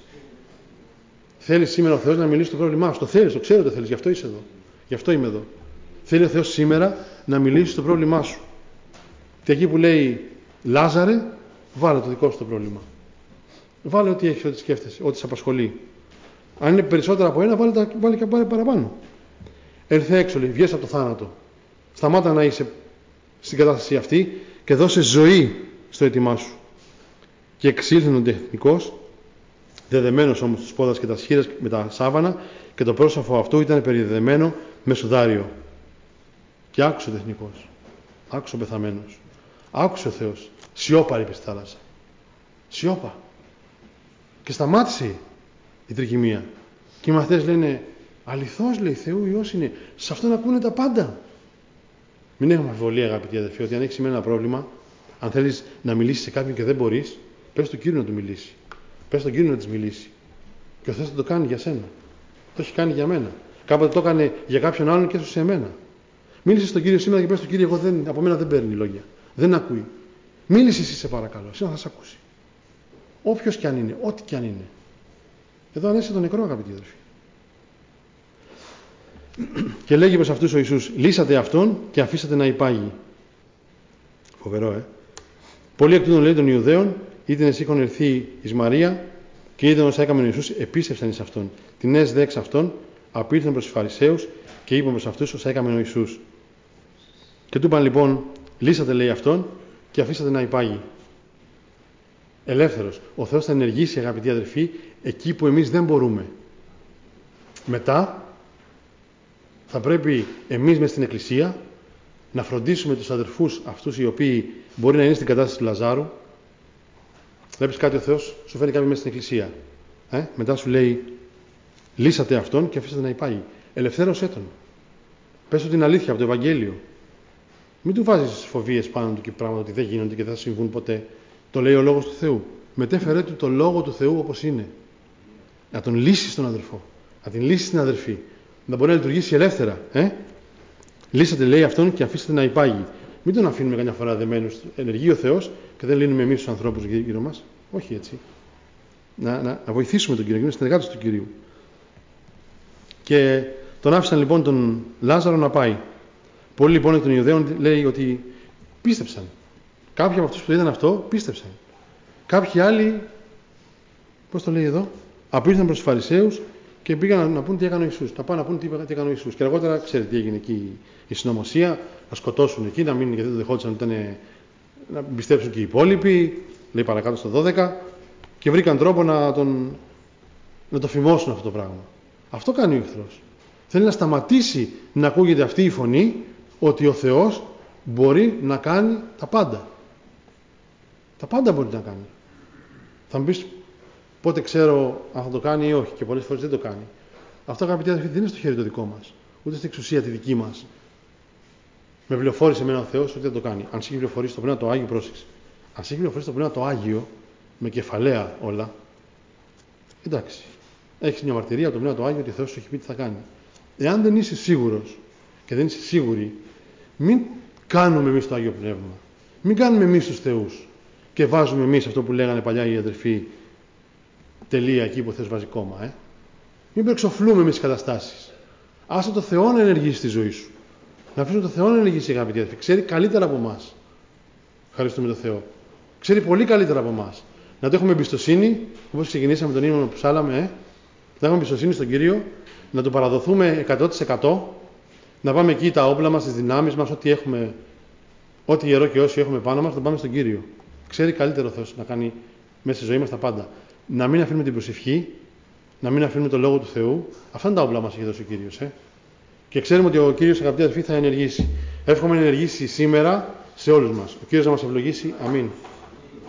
Θέλει σήμερα ο Θεός να μιλήσει στο πρόβλημά σου. Το θέλεις, το ξέρω το θέλεις, γι' αυτό είσαι εδώ. Γι' αυτό είμαι εδώ. Θέλει ο Θεός σήμερα να μιλήσει στο πρόβλημά σου. Και εκεί που λέει Λάζαρε, βάλε το δικό σου το πρόβλημα. Βάλε ό,τι έχεις, ό,τι σκέφτεσαι, ό,τι σε απασχολεί. Αν είναι περισσότερα από ένα, βάλε, τα, βάλε και πάρε παραπάνω. Έλθε έξω, λέει, βγες από το θάνατο. Σταμάτα να είσαι στην κατάσταση αυτή και δώσε ζωή στο αίτημά σου. Και εξήλθεν ο τεχνικός, δεδεμένος όμως τους πόδας και τα σχήρες με τα σάβανα, και το πρόσωπο αυτού ήταν περιδεδεμένο με σουδάριο. Και άκουσε ο τεχνικός, άκουσε ο πεθαμένος, άκουσε ο Θεός. Σιώπα, είπε στη θάλασσα. Σιώπα. Και σταμάτησε η τρικυμία. Και οι μαθητές λένε, αληθώς, λέει, Θεού Υιός είναι. Σε αυτόν ακούνε τα πάντα. Μην έχουμε αμφιβολία, αγαπητοί αδελφοί, ότι αν έχεις σήμερα ένα πρόβλημα, αν θέλεις να μιλήσεις σε κάποιον και δεν μπορείς, πες στον Κύριο να του μιλήσει. Πες στον Κύριο να της μιλήσει. Και ο Θεός θα το κάνει για σένα. Το έχει κάνει για μένα. Κάποτε το έκανε για κάποιον άλλον και έσωσε σε μένα. Μίλησε στον Κύριο σήμερα και πες στον Κύριο, εγώ δεν, από μένα δεν παίρνει λόγια. Δεν ακούει. Μίλησε εσύ, σε παρακαλώ. Εσύ θα σε ακούσει. Όποιος κι αν είναι, ό,τι κι αν είναι. Εδώ ανέσε τον νεκρό, αγαπητοί αδελφοί. Και λέγει προς αυτούς ο Ιησούς, λύσατε αυτόν και αφήσατε να υπάγει. Φοβερό, ε. Πολλοί εκ τούτων, λέει, των Ιουδαίων, είτε εσύχων ερθεί εις Μαρία και είδαν όσα έκαμε ο Ιησούς, επίστευσαν εις αυτόν. Την ες δε εξ αυτών απήλθαν προς τους Φαρισαίους και είπαν προς αυτούς όσα έκαμε ο Ιησούς. Και του είπαν λοιπόν, λύσατε, λέει, αυτόν και αφήσατε να υπάγει. Ελεύθερος. Ο Θεός θα ενεργήσει, αγαπητοί αδελφοί, εκεί που εμείς δεν μπορούμε. Μετά θα πρέπει εμείς μες στην Εκκλησία να φροντίσουμε τους αδερφούς αυτούς οι οποίοι μπορεί να είναι στην κατάσταση του Λαζάρου. Βλέπεις κάτι, ο Θεός σου φέρνει κάποιον μέσα στην Εκκλησία. Ε? Μετά σου λέει, λύσατε αυτόν και αφήσατε να υπάγει. Ελευθέρωσέ τον. Πες του την αλήθεια από το Ευαγγέλιο. Μην του βάζεις φοβίες πάνω του και πράγματα ότι δεν γίνονται και δεν θα συμβούν ποτέ. Το λέει ο Λόγος του Θεού. Μετέφερε του το Λόγο του Θεού όπως είναι. Να τον λύσεις τον αδερφό. Να την λύσεις την αδερφή. Να μπορεί να λειτουργήσει ελεύθερα. Ε? Λύσατε, λέει, αυτόν και αφήσατε να υπάγει. Μην τον αφήνουμε καμιά φορά δεμένους. Ενεργεί ο Θεός και δεν λύνουμε εμείς τους ανθρώπους γύρω μας. Όχι έτσι. Να, να, να βοηθήσουμε τον Κύριο, να γίνουμε συνεργάτες του Κυρίου. Και τον άφησαν λοιπόν τον Λάζαρο να πάει. Πολλοί λοιπόν εκ των Ιουδαίων λέει ότι πίστεψαν. Κάποιοι από αυτούς που είδαν αυτό πίστεψαν. Κάποιοι άλλοι, πώς το λέει εδώ, απήλθαν προς τους Φαρισαίους και πήγαν να, να πούν τι έκανε ο Ιησούς. Να πάνε να πούν τι, τι έκανε ο Ιησούς. Και αργότερα, ξέρετε τι έγινε εκεί, η συνωμοσία, να σκοτώσουν εκεί, να μείνουν γιατί δεν δεχόντουσαν, ήταν, να πιστέψουν και οι υπόλοιποι. Λέει παρακάτω στο δώδεκα, και βρήκαν τρόπο να, τον, να το φημώσουν αυτό το πράγμα. Αυτό κάνει ο εχθρός. Θέλει να σταματήσει να ακούγεται αυτή η φωνή ότι ο Θεός μπορεί να κάνει τα πάντα. Τα πάντα μπορεί να κάνει. Θα μου πεις πότε ξέρω αν θα το κάνει ή όχι, και πολλές φορές δεν το κάνει. Αυτό, αγαπητοί αδελφοί, δεν είναι στο χέρι το δικό μας, ούτε στην εξουσία τη δική μας. Με πληροφόρησε εμένα ο Θεός ότι δεν το κάνει. Αν σε έχει πληροφορήσει το Πνεύμα το Άγιο, πρόσεξε. Αν σε έχει πληροφορήσει το Πνεύμα το Άγιο, με κεφαλαία όλα, εντάξει. Έχεις μια μαρτυρία από το Πνεύμα το Άγιο ότι ο Θεός σου έχει πει τι θα κάνει. Εάν δεν είσαι σίγουρος και δεν είσαι σίγουρη, μην κάνουμε εμείς το Άγιο Πνεύμα. Μην κάνουμε εμείς τους θεούς και βάζουμε εμείς αυτό που λέγανε παλιά οι αδερφοί, τελεία εκεί που ο Θεός βάζει κόμμα. Ε. Μην περξοφλούμε εμείς τις καταστάσεις. Άσε το Θεό να ενεργήσει στη ζωή σου. Να αφήσουμε το Θεό να ενεργήσει, αγαπητοί αδερφοί. Ξέρει καλύτερα από εμάς. Ευχαριστούμε τον Θεό. Ξέρει πολύ καλύτερα από εμάς. Να το έχουμε εμπιστοσύνη, όπως ξεκινήσαμε τον ύμνο που ψάλαμε, ε. να έχουμε εμπιστοσύνη στον Κύριο, να το παραδοθούμε εκατό τοις εκατό, να πάμε εκεί τα όπλα μας, τις δυνάμεις μας, ό,τι έχουμε, ό,τι ιερό και όσοι έχουμε πάνω μας, να το πάμε στον Κύριο. Ξέρει καλύτερο ο Θεός να κάνει μέσα στη ζωή μας τα πάντα. Να μην αφήνουμε την προσευχή, να μην αφήνουμε το Λόγο του Θεού. Αυτά είναι τα όπλα μας έχει δώσει ο Κύριος. Ε. Και ξέρουμε ότι ο Κύριος, αγαπητοί αδελφοί, θα ενεργήσει. Εύχομαι να ενεργήσει σήμερα σε όλους μας. Ο Κύριος να μας ευλογήσει. Αμήν.